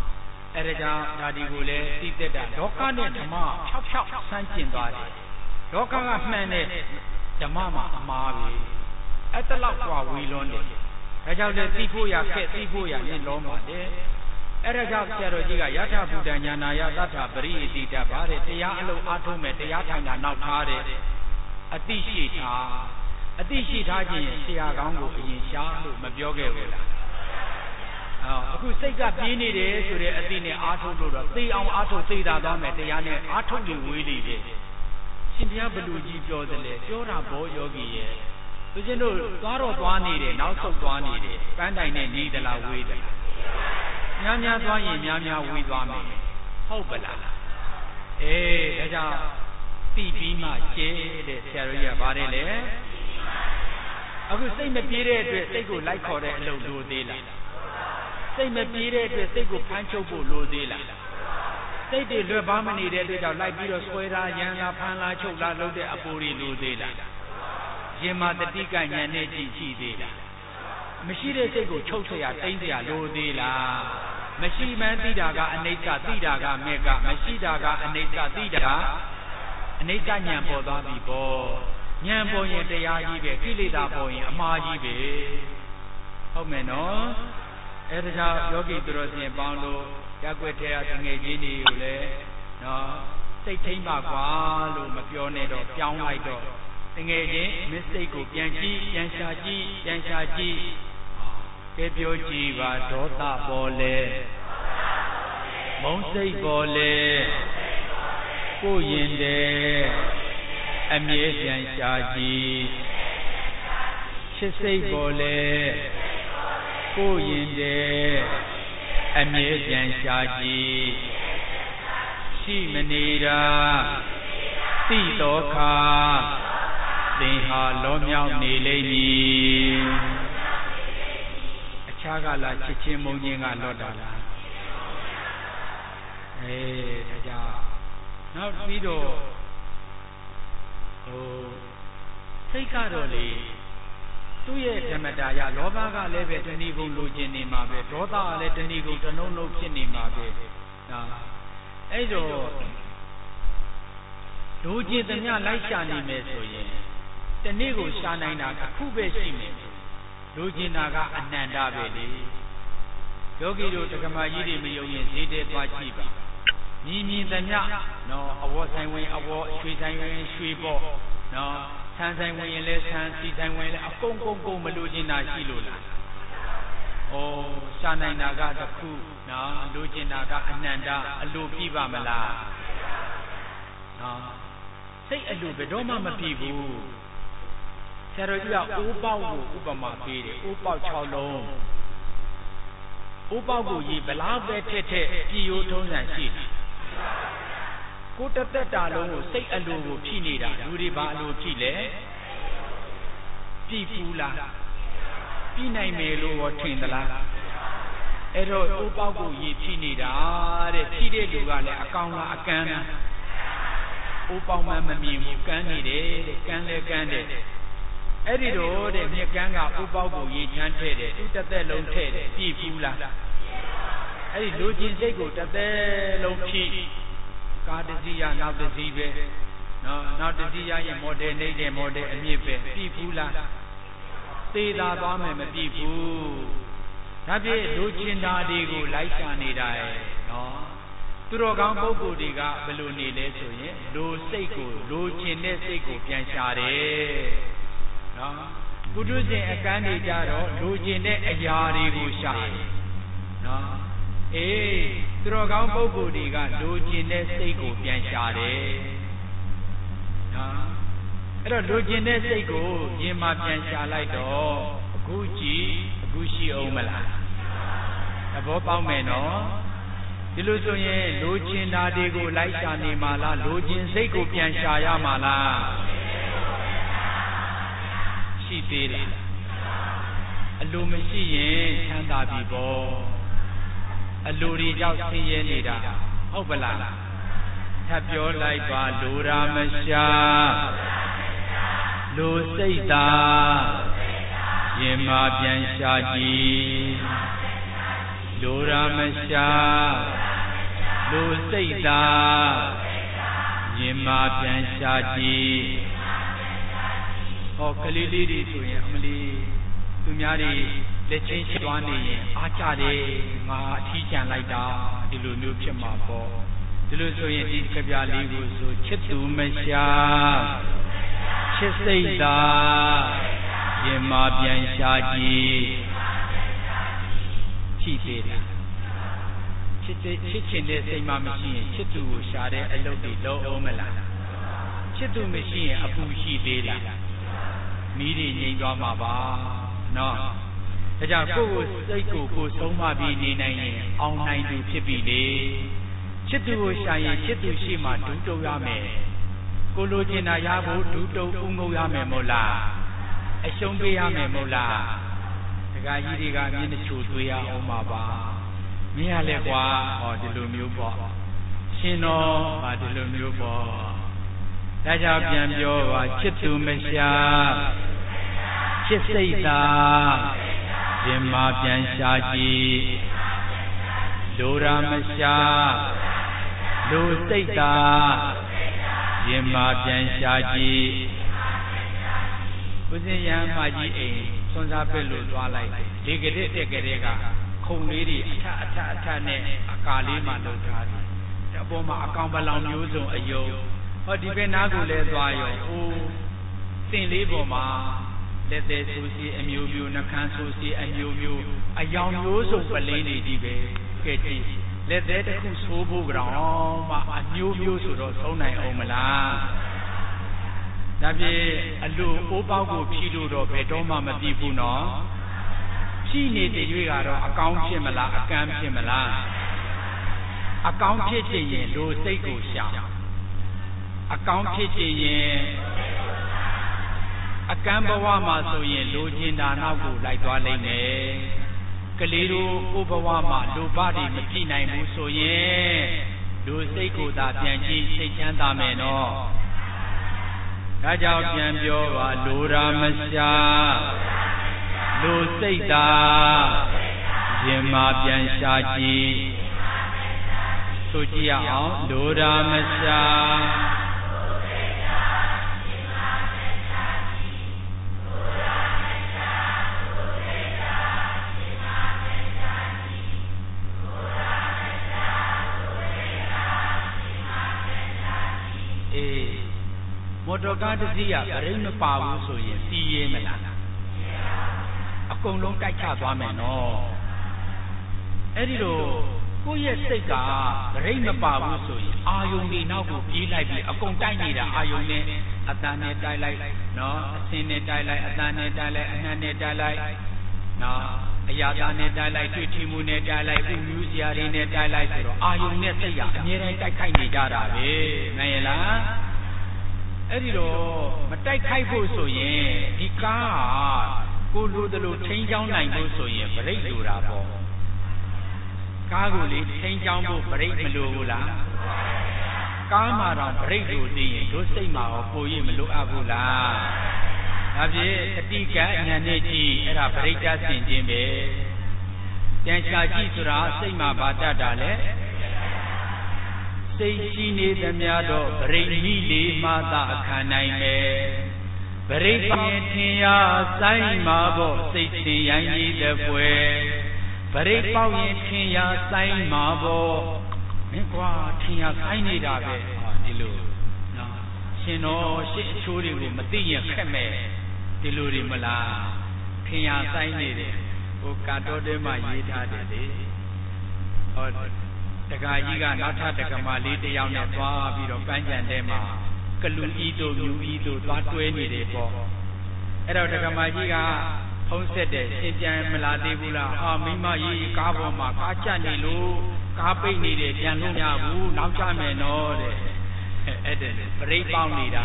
အဲ့ဒါကြောင့်ဒါဒီကိုလည်းသိသက်တာလောကနဲ့ဓမ္မဖြောက်ဖြောက်ဆန်းကျင်သွားတယ်လောကကမှန်တဲ့ဓမ္မမှာအမှားပဲအဲ့တလောက်กว่าဝေလွန်တယ်ဒါကြောင့်လည်းသိဖို့ရခက်သိဖို့ရနည်းလုံးပါတယ်အဲ့ဒါကြောင့်ဆရာတော်ကြီးကယထာဘုဒ္ဓညာနာယသတ္ထပရိယတိတဗါတဲ့တရားအလုံးအားထုတ်မဲ့တရားထိုင်တာနောက်ထားတဲ့အတိရှိထားအတိရှိထားခြင်းဆရာကောင်းကိုအရင်ရှားလို့မပြောခဲ့ဘူးလားအော်အခုစိတ်ကပြေးနေတယ်ဆိုတဲ့အတိနဲ့အားထုတ်လို့တော့သိအောင်အားထုတ်သိတာသွားမယ်တရားနဲ့အားထုတ်လို့ဝေးနေတယ်ရှင်ဘုရားဘလူကြီးပြောတယ်လေပြောတာဘောယောဂီရဲ့သူချင်းတို့သွားတော့သွားနေတယ်နောက်ဆုတ်သွားနေတယ်ပန်းတိုင်နဲ့နေသလားဝေးသလားများများသွားရင်များများဝေးသွားမယ်ဟုတ်ပလားအေးဒါကြောင့်သိပြီးမှကျဲတဲ့ဆရာတော်ကြီးကပါတယ်လေအခုစိတ်မပြေးတဲ့အတွက်စိတ်ကိုလိုက်ခေါ်တဲ့အလုပ်လိုသေးလားစိတ်မပြေးတဲ့အတွက်စိတ်ကိုဖမ်းချုပ်ဖို့လိုသေးလားစိတ်တွေလွတ်ပါမနေတဲ့အတွက်ကြောင့်လိုက်ပြီးတော့ဆွဲတာရန်လာဖမ်းလာချုပ်လာလုပ်တဲ့အပူတွေလိုသေးလားရင်မာတတိကဉာဏ်နဲ့ကြည့်ကြည့်သေးလားမရှိတဲ့စိတ်ကိုချုပ်เสียတိမ့်เสียလိုသေးလားမရှိမှန်းသိတာကအနိစ္စသိတာကမေကမရှိတာကအနိစ္စသိတာကအနိစ္စဉာဏ်ပေါ်သွားပြီပေါ့ဉာဏ်ပေါ်ရင်တရားကြီးပဲကိလေသာပေါ်ရင်အမှားကြီးပဲဟုတ်မယ်နော်အဲဒါကြောင့်ယောဂီသူတော်စင်ပေါင်းလို့ရက်ွက်ထဲကငွေကြီးတွေကိုလည်းနော်စိတ်ထိမ့်ပါကွာလို့မပြောနဲ့တော့ပြောင်းလိုက်တော့ငွေချင်းမစ္စတိတ်ကိုပြန်ကြည့်ပြန်ရှာကြည့်ပြန်ရှာကြည့်ကဲပြောကြည့်ပါဒေါသပေါ်လေမုန်းစိတ်ပေါ်လေကိုရင်တဲ့အမြဲပြန်ရှာကြည့်ချစ်စိတ်ပေါ်လေကိုရင်တဲ့အမြဲပြန်ရှာကြည့်ရှိမနေတာသိတော်ခါသင်ဟာလောမြောက်နေလိမ့်မည်အခြားကလာချစ်ချင်းမုန်းချင်းကလော့တာလားအေးဒါကြောင့်နောက်ပြီးတော့ဟိုစိတ်ကတော့လေသူ့ရဲ့ဓမ္မတာရလောဘကလည်းပဲတဏှိကုံလိုချင်နေမှာပဲဒေါသကလည်းတဏှိကုံတစ်လုံးလုံးဖြစ်နေမှာပဲဒါအဲ့တော့လိုချင်သမျှလိုက်ရှာနေမယ်ဆိုရင်တနေ့ကိုရှာနိုင်တာအခုပဲရှိမယ်လိုချင်တာကအနန္တပဲလေယောဂီတို့တက္ကမကြီးတွေမယုံရင်ဈေးတဲသွားကြည့်ပါမြင်မြင်သမျှနော်အဝေါ်ဆိုင်ဝင်အဝေါ်ရွှေဆိုင်ဝင်ရွှေပေါ့နော်ဆန်းဆိုင်ဝင်ရင်လည်းဆန်းစီဆိုင်ဝင်လည်းအကုန်ကုန်ကုန်မလိုချင်တာရှိလို့လားဩရှာနိုင်တာကတစ်ခုနော်လိုချင်တာကအနန္တအလိုပြည့်ပါမလားနော်စိတ်အလိုဘယ်တော့မှမပြည့်ဘူးဆရာတော်ကြီးကအိုးပေါက်ကိုဥပမာပေးတယ်အိုးပေါက်၆လုံးအိုးပေါက်ကိုရေဘလားပဲထက်ထက်ပြည်ရိုးထုံးစံရှိတယ်ကိုတသက်တာလုံးကိုစိတ်အလိုကိုဖြည့်နေတာလူတွေဘာအလိုဖြည့်လဲပြည့်ဘူးလားပြည့်နိုင်မယ်လို့ထင်သလားအဲ့တော့အိုးပေါက်ကိုရေဖြည့်နေတာတဲ့ဖြည့်တဲ့လူကလည်းအကောင်လားအကန်းလားအိုးပေါက်မှမမြင်ဘူးကန်းနေတယ်တဲ့ကန်းလဲကန်းတယ်အဲ့ဒီတော့တဲ့မြက်ကန်းကအိုးပေါက်ကိုရေချမ်းထဲ့တယ်သူတစ်သက်လုံးထဲ့တယ်ပြည့်ဘူးလားအဲ့ဒီလူချင်းစိတ်ကိုတစ်သက်လုံးဖြည့်ကားတစ်စီးရနောက်တစ်စီးပဲနော်နောက်တစ်စီးရရင်မော်ဒယ်နေတဲ့မော်ဒယ်အမြင့်ပဲပြည့်ဘူးလားသေးသာသွားမယ်မပြည့်ဘူးဒါဖြင့်လူချင်းသားတွေကိုလိုက်ရှာနေတာရဲ့နော်သူတော်ကောင်းပုဂ္ဂိုလ်တွေကဘယ်လိုနေလဲဆိုရင်လူစိတ်ကိုလူချင်းတဲ့စိတ်ကိုပြန်ရှာတယ်နော်ပုထုဇဉ်အကန်းတွေကြတော့လူချင်းတဲ့အရာတွေကိုရှာတယ်နော်အေးသူတော်ကောင်းပုဂ္ဂိုလ်တွေကလူချင်းတဲ့စိတ်ကိုပြန်ရှာတယ်နော်အဲ့တော့လူချင်းတဲ့စိတ်ကိုရင်မှာပြန်ရှာလိုက်တော့အခုကြည့်အခုရှိအောင်မလားသဘောပေါက်မယ်နော်ဒီလိုဆိုရင်လူချင်းဓာတ်တွေကိုလိုက်ရှာနေမှာလားလူချင်းစိတ်ကိုပြန်ရှာရမှာလားရှိသေးလားအလိုမရှိရင်ချမ်းသာပြီပေါ့အလိုတွေကြောင့်ဆင်းရဲနေတာဟုတ်ပလားထပ်ပြောလိုက်ပါလူရာမရှာလူစိတ်သာရင်မှာပြန်ရှာကြည့်လူရာမရှာလိုစိတ်သာရင်မာပြန်ရှာကြည့်ဟောကလေးလေးတွေဆိုရင်အမလီသူများတွေလက်ချင်းရှိသွားနေရင်အားကြတယ်ငါအထီးကျန်လိုက်တာဒီလိုမျိုးဖြစ်မှာပေါ့ဒီလိုဆိုရင်ဒီကဗျာလေးကိုဆိုချစ်သူမရှာချစ်စိတ်သာရင်မာပြန်ရှာကြည့်ချစ်သေးလားချစ်တဲ့ချစ်ချင်တဲ့စိတ်မှမရှိရင်ချစ်သူကိုရှာတဲ့အလုပ်တွေလုပ်အောင်မလားချစ်သူမရှိရင်အပူရှိသေးလားမိတွေငြိမ်သွားမှာပါနော်ဒါကြောင့်ကိုယ့်ကိုစိတ်ကိုကိုယ်ဆုံးမပြီးနေနိုင်ရင်အောင်နိုင်သူဖြစ်ပြီလေချစ်သူကိုရှာရင်ချစ်သူရှိမှဒူးတုံရမယ်ကိုလိုချင်တာရဖို့ဒူးတုံဥငုံရမယ်မို့လားအရှုံးပေးရမယ်မို့လားဒကာကြီးတွေကမျက်နှာချိုသွေးရအောင်ပါပါမင်းရလဲကွာဟောဒီလိုမျိုးပေါ့ရှင်တော်ဟာဒီလိုမျိုးပေါ့ဒါကြောင့်ပြန်ပြောပါချစ်သူမရှာချစ်စိတ်သာရင်မာပြန်ရှာကြည့်လိုရာမရှာလိုစိတ်သာရင်မာပြန်ရှာကြည့်ဦးဇင်းရဟန်းမကြီးအိမ်စွန်းစားပက်လို့သွားလိုက်လေကတဲ့တက်ကလေးကခုံလေးတွေအထအထအထနဲ့အကာလေးမှလှုပ်ထားတယ်အပေါ်မှာအကောင်ပလောင်မျိုးစုံအယုံဟောဒီဘက်နားကိုလည်းသွားရောအိုးစင်လေးပေါ်မှာလက်သေးဆူစီအမျိုးမျိုးနှခမ်းဆူစီအမျိုးမျိုးအယောင်မျိုးစုံပလင်းတွေကြီးပဲကဲကြည့်လက်သေးတစ်ခုဆိုးဖို့ကြောင်မှအမျိုးမျိုးဆိုတော့သုံးနိုင်အောင်မလားဒါဖြင့်အလိုအိုးပေါက်ကိုဖြီးလို့တော့ဘယ်တော့မှမပြည့်ဘူးနော်ဖြီးနေတဲ့ရွေးကတော့အကောင်းဖြစ်မလားအကမ်းဖြစ်မလားအကောင်းဖြစ်ခြင်းရင်လိုစိတ်ကိုရှာအကောင်းဖြစ်ခြင်းရင်အကမ်းဘဝမှာဆိုရင်လိုချင်တာနောက်ကိုလိုက်သွားလိမ့်မယ်ကလေးတို့ကိုဘဝမှာလိုဘတွေမပြည့်နိုင်ဘူးဆိုရင်လိုစိတ်ကိုသာပြန်ကြည့်စိတ်ချမ်းသာမယ်နော်ဒါကြောင့်ပြန်ပြောပါလိုရာမရှာလိုစိတ်သာရင်မာပြန်ရှာကြည့်ဆိုကြည့်ရအောင်လိုရာမရှာမော်တော်ကားတစ်စီးကဗရိတ်မပါဘူးဆိုရင်စီးရဲမလားအကုန်လုံးတိုက်ချသွားမယ်နော်အဲ့ဒီတော့ကိုယ့်ရဲ့စိတ်ကဗရိတ်မပါဘူးဆိုရင်အာယုန်ဒီနောက်ကိုပြေးလိုက်ပြီးအကုန်တိုက်နေတာအာယုန်နဲ့အတန်နဲ့တိုက်လိုက်နော်အစင်းနဲ့တိုက်လိုက်အတန်နဲ့တိုက်လိုက်အနှံ့နဲ့တိုက်လိုက်နော်အရာသားနဲ့တိုက်လိုက်တွေ့ထီမှုနဲ့တိုက်လိုက်ဥမျိုးစရာတွေနဲ့တိုက်လိုက်ဆိုတော့အာယုန်နဲ့စိတ်ကအမြဲတမ်းတိုက်ခိုက်နေကြတာပဲမှန်ရဲ့လားအဲ့ဒီတော့မတိုက်ခိုက်ဖို့ဆိုရင်ဒီကားကကိုလိုတလို့ထိန်းချောင်းနိုင်ဖို့ဆိုရင်ဗရိတ်လိုတာပေါ့ကားကိုလေထိန်းချောင်းဖို့ဗရိတ်မလိုဘူးလားကားမှာတော့ဗရိတ်လိုသေးရင်တို့စိတ်မှာရောပိုရင်မလိုအပ်ဘူးလားဒါဖြင့်တတိကဉာဏ်နဲ့ကြည့်အဲ့ဒါဗရိတ်တဆင်ခြင်းပဲပြန်ရှာကြည့်ဆိုတာစိတ်မှာဘာတတ်တာလဲစိတ်ရှိနေသမျှတော့ဗရိတ်မိလေးမှသာအခါနိုင်မယ်ဗရိတ်ပြင်ထင်ရဆိုင်မှာပေါ့စိတ်ရှင်ရိုင်းကြီးတဲ့ပွဲဗရိတ်ပေါက်ရင်ထင်ရဆိုင်မှာပေါ့မင်းကွာထင်ရဆိုင်နေတာပဲဟာဒီလိုနော်ရှင်တော်ရှစ်အချိုးတွေကိုမသိရင်ခက်မဲ့ဒီလိုတွေမလားထင်ရဆိုင်နေတယ်ဟိုကာတော်တဲမှာရေးထားတယ်လေဟောတက္ကကြီးကနောက်ထပ်တက္ကမလေးတယောက်နဲ့သွားပြီးတော့ပန်းကြံထဲမှာကလူဤတို့မြူဤတို့သွားတွဲနေတယ်ပေါ့အဲ့တော့တက္ကမကြီးကဖုံးဆက်တယ်ရှင်ပြန်မလာသေးဘူးလားအာမိမကြီးကားပေါ်မှာကားချနေလို့ကားပိတ်နေတယ်ပြန်လို့မရဘူးနောက်ကျမယ်နော်တဲ့အဲ့တဲ့ဗရိတ်ပေါက်နေတာ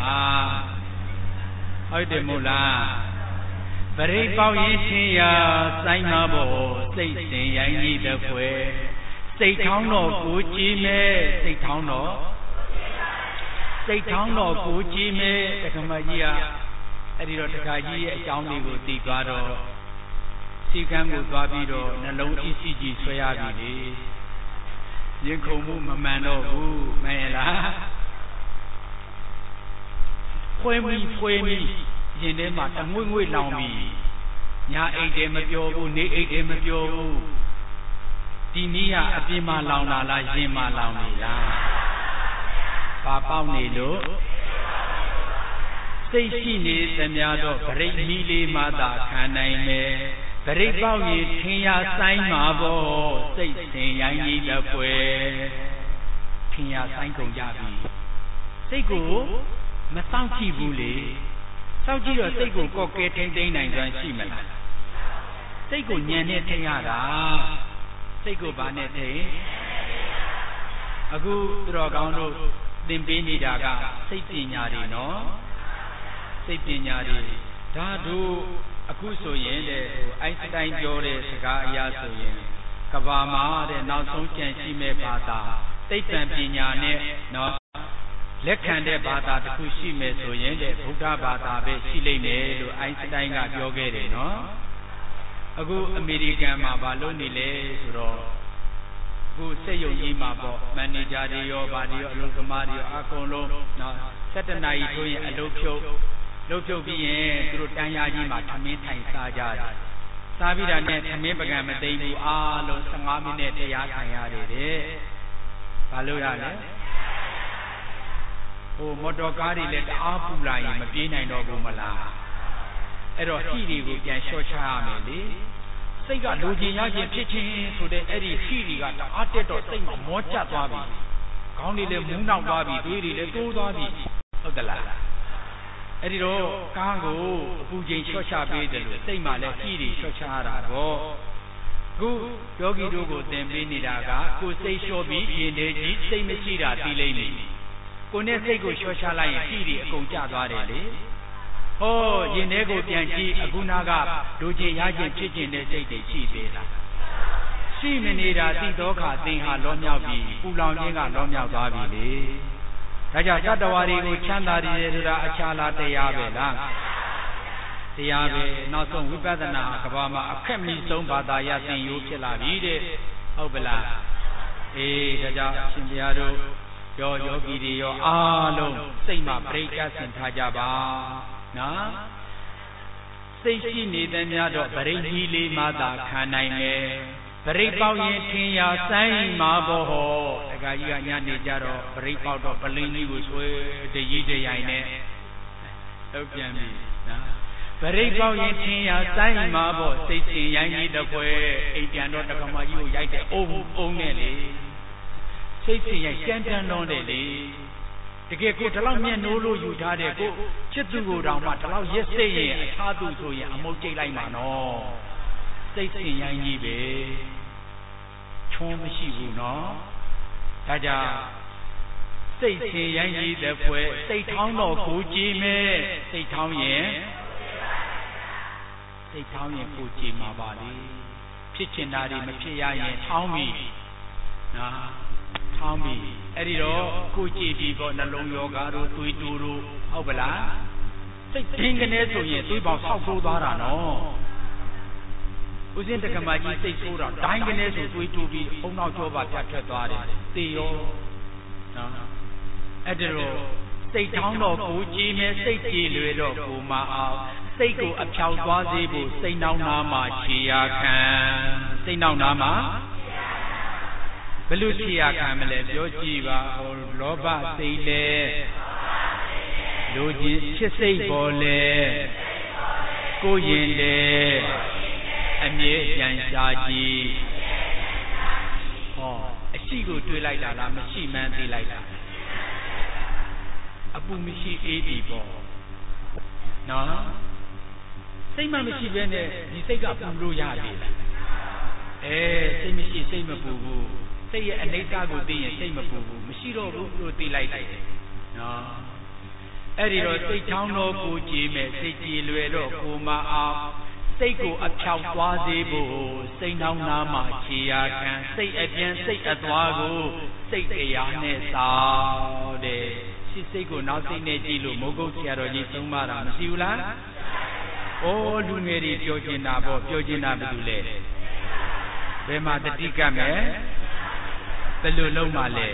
ဟုတ်တယ်မို့လားဗရိတ်ပေါက်ရင်ရှင်ရစိုင်းမှာပေါ့စိတ်ရှင်ရိုင်းကြီးတဲ့ဖွယ်စိတ်ထောင်းတော့ကိုကြည်မဲ့စိတ်ထောင်းတော့စိတ်ထောင်းတော့ကိုကြည်မဲ့တက္ကမကြီးကအဲ့ဒီတော့တက္ကကြီးရဲ့အကြောင်းလေးကိုသိသွားတော့စီကံကိုသွားပြီးတော့နှလုံးအစီကြီးဆွဲရပြီလေရင်ခုန်မှုမမှန်တော့ဘူးမှန်လားဖွေးမိဖွေးမိရင်ထဲမှာတငွေ့ငွေ့လောင်ပြီညာအိတ်တယ်မပြောဘူးနေအိတ်တယ်မပြောဘူးဒီနည်းကအပြင်မှာလောင်လာလားရင်မှာလောင်နေလားဘာပေါက်နေလို့စိတ်ရှိနေသမျှတော့ဗရိတ်မီလေးမှသာခံနိုင်မယ်ဗရိတ်ပေါက်ရင်ထင်ရဆိုင်မှာပေါ့စိတ်ဆင်ရိုင်းကြီးတစ်ပွဲထင်ရဆိုင်ကုန်ကြပြီစိတ်ကိုမစောင့်ကြည့်ဘူးလေစောင့်ကြည့်တော့စိတ်ကိုကော့ကဲထိမ့်သိမ့်နိုင်စွမ်းရှိမလားစိတ်ကိုညံနဲ့ထိရတာစိတ်ကိုဘာနဲ့ထိအခုသူတော်ကောင်းတို့သင်ပေးနေတာကစိတ်ပညာတွေနော်စိတ်ပညာတွေဒါတို့အခုဆိုရင်တဲ့ဟိုအိုင်းစတိုင်းပြောတဲ့စကားအရာဆိုရင်ကဘာမှာတဲ့နောက်ဆုံးကြံရှိမဲ့ဘာသာသိပ္ပံပညာနဲ့နော်လက်ခံတဲ့ဘာသာတစ်ခုရှိမယ်ဆိုရင်တဲ့ဗုဒ္ဓဘာသာပဲရှိလိမ့်မယ်လို့အိုင်းစတိုင်းကပြောခဲ့တယ်နော်အခုအမေရိကန်မှာဘာလို့နေလဲဆိုတော့အခုစက်ရုံကြီးမှာပေါ့မန်နေဂျာတွေရောဗာတွေရောအလုပ်သမားတွေရောအကုန်လုံးနော်၁၇နာရီထိုးရင်အလုပ်ဖြုတ်လုပ်ဖြုတ်ပြီးရင်သူတို့တန်းရာကြီးမှာထမင်းထိုင်စားကြတယ်စားပြီးတာနဲ့ထမင်းပကံမသိဘူးအားလုံး၁၅မိနစ်တရားထိုင်ရတယ်တဲ့ဘာလို့ရလဲဟိုမော်တော်ကားတွေလည်းတအားပူလာရင်မပြေးနိုင်တော့ဘူးမလားအဲ့တော့ဟိတွေကိုပြန်လျှော့ချရမယ်လေစိတ်ကလိုချင်ရခြင်းဖြစ်ခြင်းဆိုတဲ့အဲ့ဒီဟိတွေကတအားတက်တော့စိတ်မှာမောကျသွားပြီခေါင်းတွေလည်းမူးနောက်သွားပြီသွေးတွေလည်းတိုးသွားပြီဟုတ်သလားအဲ့ဒီတော့ကားကိုအပူချိန်လျှော့ချပေးတယ်လို့စိတ်မှာလည်းဟိတွေလျှော့ချရတာပေါ့ခုယောဂီတို့ကိုသင်ပေးနေတာကကိုယ်စိတ်လျှော့ပြီးရင်တည်းကြီးစိတ်မရှိတာသိလိမ့်မယ်ကိုယ်နဲ့စိတ်ကိုလျှော့ချလိုက်ရင်ဟိတွေအကုန်ကျသွားတယ်လေဟောရင်ထဲကိုပြန်ကြည့်အခုနာကလူချင်းရချင်းဖြစ်ချင်းတဲ့စိတ်တွေရှိသေးလားရှိမနေတာသိတော့ခါသင်ဟာလောမြောက်ပြီပူလောင်ခြင်းကလောမြောက်သွားပြီလေဒါကြောင့်တတ္တဝါတွေကိုချမ်းသာတယ်ဆိုတာအခြားလားတရားပဲလားတရားပဲနောက်ဆုံးဝိပဿနာကဘာမှာအခက်မီဆုံးဘာသာရသင်ရိုးဖြစ်လာပြီတဲ့ဟုတ်ပလားအေးဒါကြောင့်အရှင်ဘုရားတို့ရောယောဂီတွေရောအားလုံးစိတ်မှာပြိဋ္ဌာဆင်ထားကြပါနော်စိတ်ရှိနေတဲ့များတော့ဗရိတ်ကြီးလေးမှသာခံနိုင်မယ်ဗရိတ်ပေါက်ရင်ထင်ရဆိုင်မှာပေါ့ဟောတခါကြီးကညနေကြတော့ဗရိတ်ပေါက်တော့ပလင်းကြီးကိုဆွဲတကြီးတရိုင်နဲ့ထုတ်ပြန်ပြီနော်ဗရိတ်ပေါက်ရင်ထင်ရဆိုင်မှာပေါ့စိတ်ရှင်ရိုင်းကြီးတစ်ဖွဲအိမ်ပြန်တော့တက္ကမကြီးကိုရိုက်တဲ့အုံအုံနဲ့လေစိတ်ရှင်ရိုက်ကြမ်းကြမ်းတော့တယ်လေတကယ်ကိုဒီလောက်မျက်နှိုးလို့ယူထားတဲ့ကိုချစ်သူကိုတောင်မှဒီလောက်ရက်စိတ်ရင်အခြားသူဆိုရင်အမုတ်ကျိတ်လိုက်မှာနော်စိတ်ရှင်ရိုင်းကြီးပဲချွန်းမရှိဘူးနော်ဒါကြောင့်စိတ်ရှင်ရိုင်းကြီးတဲ့ဖွဲစိတ်ထောင်းတော့ကိုကြည်မဲ့စိတ်ထောင်းရင်စိတ်ထောင်းရင်ကိုကြည်မှာပါလေဖြစ်ချင်တာတွေမဖြစ်ရရင်ထောင်းပြီနော်ထောင်းပြီအဲ့ဒီတော့ကိုကြည်ပြီပေါ့နှလုံးယောဂါတို့သွေးတိုးတို့ဟုတ်ပလားစိတ်ဒင်းကနေဆိုရင်သွေးပေါင်ဆောက်ထိုးသွားတာနော်ဦးစင်းတက္ကမကြီးစိတ်ဆိုးတော့ဒိုင်းကနေဆိုသွေးတိုးပြီးအုံနောက်ကျောပါဖြတ်ထွက်သွားတယ်သေရောနော်အဲ့ဒီတော့စိတ်ထောင်းတော့ကိုကြည်မယ်စိတ်ကြည်လွယ်တော့ကိုမအောင်စိတ်ကိုအဖြောက်သွားစေဖို့စိတ်နှောင်းနာမှာခြေရာခံစိတ်နှောင်းနာမှာဘယ်လိုခြေရာခံမလဲပြောကြည့်ပါဟိုလောဘစိတ်လေလူချင်းချစ်စိတ်ပေါ်လေကိုရင်လေအမြဲပြန်ရှာကြည့်ဟောအရှိကိုတွေးလိုက်တာလားမရှိမှန်းသိလိုက်တာအပူမရှိအေးဒီပေါ့နော်စိတ်မှမရှိဘဲနဲ့ဒီစိတ်ကပူလို့ရပြီလားအဲစိတ်မရှိစိတ်မပူဘူးစိတ်ရဲ့အနိစ္စကိုသိရင်စိတ်မပူဘူးမရှိတော့ဘူးလို့သိလိုက်တယ်နော်အဲ့ဒီတော့စိတ်ချောင်းတော့ကိုကြည်မဲ့စိတ်ကြည်လွယ်တော့ကိုမအောင်စိတ်ကိုအဖြောက်သွားစေဖို့စိတ်နှောင်းနာမှခြေရာခံစိတ်အပြန်စိတ်အသွားကိုစိတ်တရားနဲ့စောင့်တဲ့ရှိစိတ်ကိုနောက်စိတ်နဲ့ကြည့်လို့မိုးကုတ်ဆရာတော်ကြီးသုံးပါတာမရှိဘူးလားဩလူငယ်တွေပြောကျင်တာပေါ့ပြောကျင်တာဘာလို့လဲဘယ်မှာတတိကပ်မယ်ဘယ်လိုလုပ်မှလဲ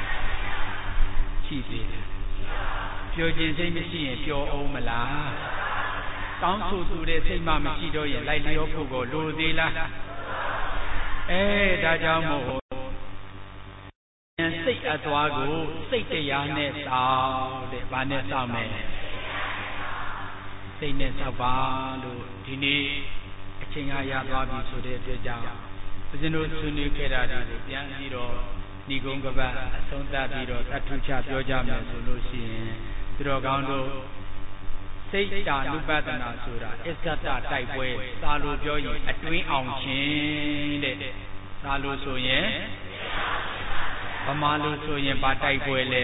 ရှိသေးတယ်ပျော်ခြင်းစိတ်မရှိရင်ပျော်အောင်မလားတောင်းဆိုသူတဲ့စိတ်မှမရှိတော့ရင်လိုက်လျောဖို့ကိုလိုသေးလားအဲဒါကြောင့်မို့စိတ်အသွားကိုစိတ်တရားနဲ့စောင့်တဲ့ဘာနဲ့စောင့်မယ်စိတ်နဲ့စောင့်ပါလို့ဒီနေ့အချိန်အားရသွားပြီဆိုတဲ့အတွက်ကြောင့်ဦးဇင်းတို့ဆွေးနွေးခဲ့တာတွေကိုပြန်ပြီးတော့ဏိဂုံးကပတ်အဆုံးသတ်ပြီးတော့တတ်ထူချပြောကြမယ်ဆိုလို့ရှိရင်သူတော်ကောင်းတို့စိတ်တာနုပဒနာဆိုတာအစ္ဆတတိုက်ပွဲစာလို့ပြောရင်အတွင်းအောင်ခြင်းတဲ့စာလို့ဆိုရင်ဗမာလို့ဆိုရင်ဘာတိုက်ပွဲလဲ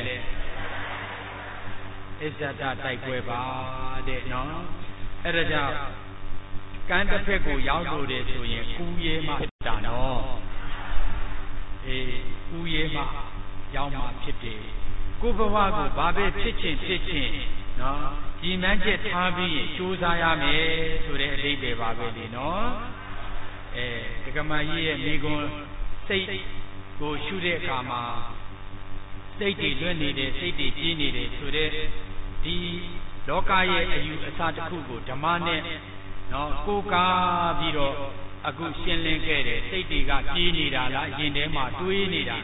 အစ္ဆတတိုက်ပွဲပါတဲ့နော်အဲ့ဒါကြောင့်ကံတစ်ဖက်ကိုရောက်လို့တယ်ဆိုရင်ကူးရဲမှဖြစ်တာနော်အေးကူးရဲမှရောက်မှဖြစ်တယ်ကိုယ်ဘဝကိုဘာပဲဖြစ်ချင်ဖြစ်ချင်နော်ဒီမှန်းချက်ထားပြီးရင်ကြိုးစားရမယ်ဆိုတဲ့အဓိပ္ပာယ်ပါပဲလေနော်အဲဒကမာကြီးရဲ့မိကွန်းစိတ်ကိုရှုတဲ့အခါမှာစိတ်တွေလွတ်နေတယ်စိတ်တွေကြီးနေတယ်ဆိုတဲ့ဒီလောကရဲ့အယူအဆတစ်ခုကိုဓမ္မနဲ့နော်ကိုးကားပြီးတော့အခုရှင်းလင်းခဲ့တယ်စိတ်တွေကပြေးနေတာလားအရင်ထဲမှာတွေးနေတာ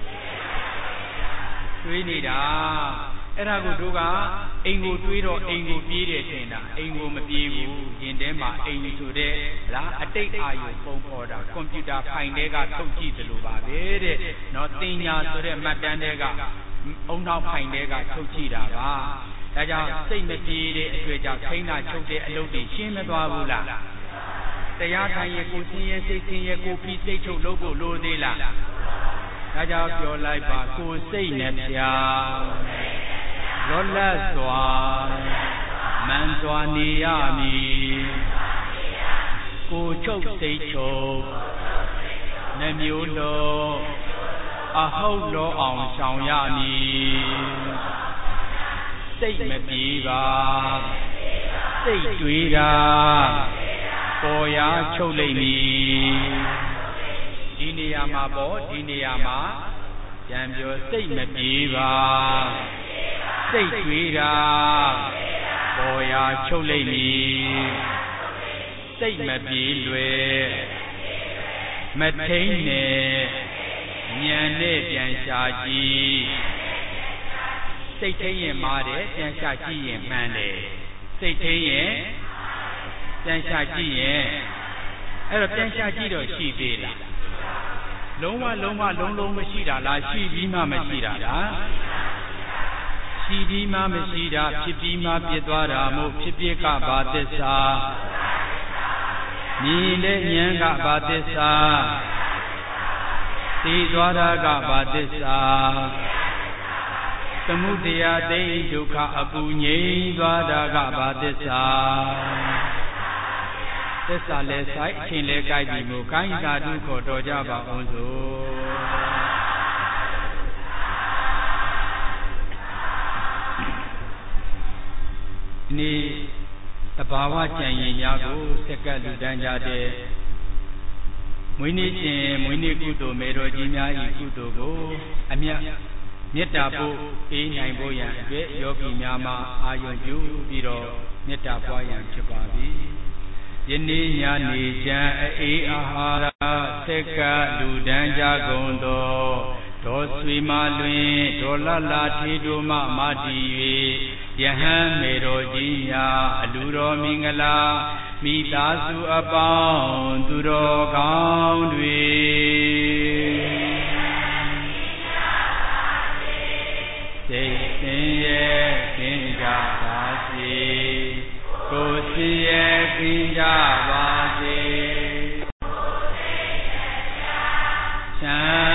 တွေးနေတာအဲ့ဒါကိုတို့ကအိမ်ကိုတွေးတော့အိမ်ကိုပြေးတယ်ထင်တာအိမ်ကိုမပြေးဘူးရင်ထဲမှာအိမ်ဆိုတဲ့လားအတိတ်အာရုံပုံပေါ်တာကွန်ပျူတာဖိုင်တွေကထုတ်ကြည့်တယ်လို့ပါပဲတဲ့နော်တင်ညာဆိုတဲ့မှတ်တမ်းတွေကအုံနောက်ဖိုင်တွေကထုတ်ကြည့်တာပါဒါကြောင့်စိတ်မပြေးတဲ့အတွက်ကြောင့်ခိန်းတာချုပ်တဲ့အလုပ်တွေရှင်းမသွားဘူးလားတရားထိုင်ရကိုစင်းရဲစိတ်စင်းရဲကိုပြီးစိတ်ချုပ်လုပ်ဖို့လိုသေးလားဒါကြောင့်ပြောလိုက်ပါကိုစိတ်နဲ့ပြာလောလတ်စွာမန်စွာနေရမည်ကိုချုပ်စိတ်ချုပ်နှမျိုးလုံးအဟုတ်လောအောင်ဆောင်ရမည်စိတ်မပြေပါစိတ်တွေးတာပေါ်ရာချုပ်လိမ့်မည်ဒီနေရာမှာပေါ့ဒီနေရာမှာပြန်ပြောစိတ်မပြေပါစိတ်တွေးတာပေါ်ရာချုပ်လိမ့်မည်စိတ်မပြေလွယ်မထိန်နဲ့ဉာဏ်နဲ့ပြန်ရှာကြည့်စိတ်ထိန်ရင်မာတယ်ပြန်ရှာကြည့်ရင်မှန်တယ်စိတ်ထိန်ရင်ပြန်ရှာကြည့်ရင်အဲ့တော့ပြန်ရှာကြည့်တော့ရှိသေးလားလုံးဝလုံးဝလုံးလုံးမရှိတာလားရှိပြီးမှမရှိတာလားရှိပြီးမှမရှိတာဖြစ်ပြီးမှပြစ်သွားတာမို့ဖြစ်ပြကဘာသစ္စာမြင်တဲ့ဉာဏ်ကဘာသစ္စာသိသွားတာကဘာသစ္စာသမုဒယသိဒုက္ခအပူငြိမ်းသွားတာကဘာသစ္စာသစ္စာလဲဆိုင်အချင်းလဲကြိုက်ပြီးမို့ကိုင်းသာဓုခေါ်တော်ကြပါအောင်စို့နေ့တဘာဝကြံရင်များကိုစက္ကန့်လူတန်းကြတဲ့မွေးနေ့ရှင်မွေးနေ့ကုသိုလ်မေတော်ကြီးများဤကုသိုလ်ကိုအမြတ်မေတ္တာပို့ပေးနိုင်ဖို့ရန်အတွက်ယောဂီများမှာအာယုံပြုပြီးတော့မေတ္တာပွားရန်ဖြစ်ပါသည်ယနေ့ညနေချမ်းအေးအာဟာရစက္ကန့်လူတန်းကြကုန်သောဒေါ်ဆွေမလွင်ဒေါ်လလာထေတို့မှမာတီ၍ယဟန်မေတော်ကြီးများအလူတော်မင်္ဂလာမိသားစုအပေါင်းသူတော်ကောင်းတွေစိတ်ဆင်းရဲခင်းကြပါစေကိုယ်ဆင်းရဲခင်းကြပါစေချမ်း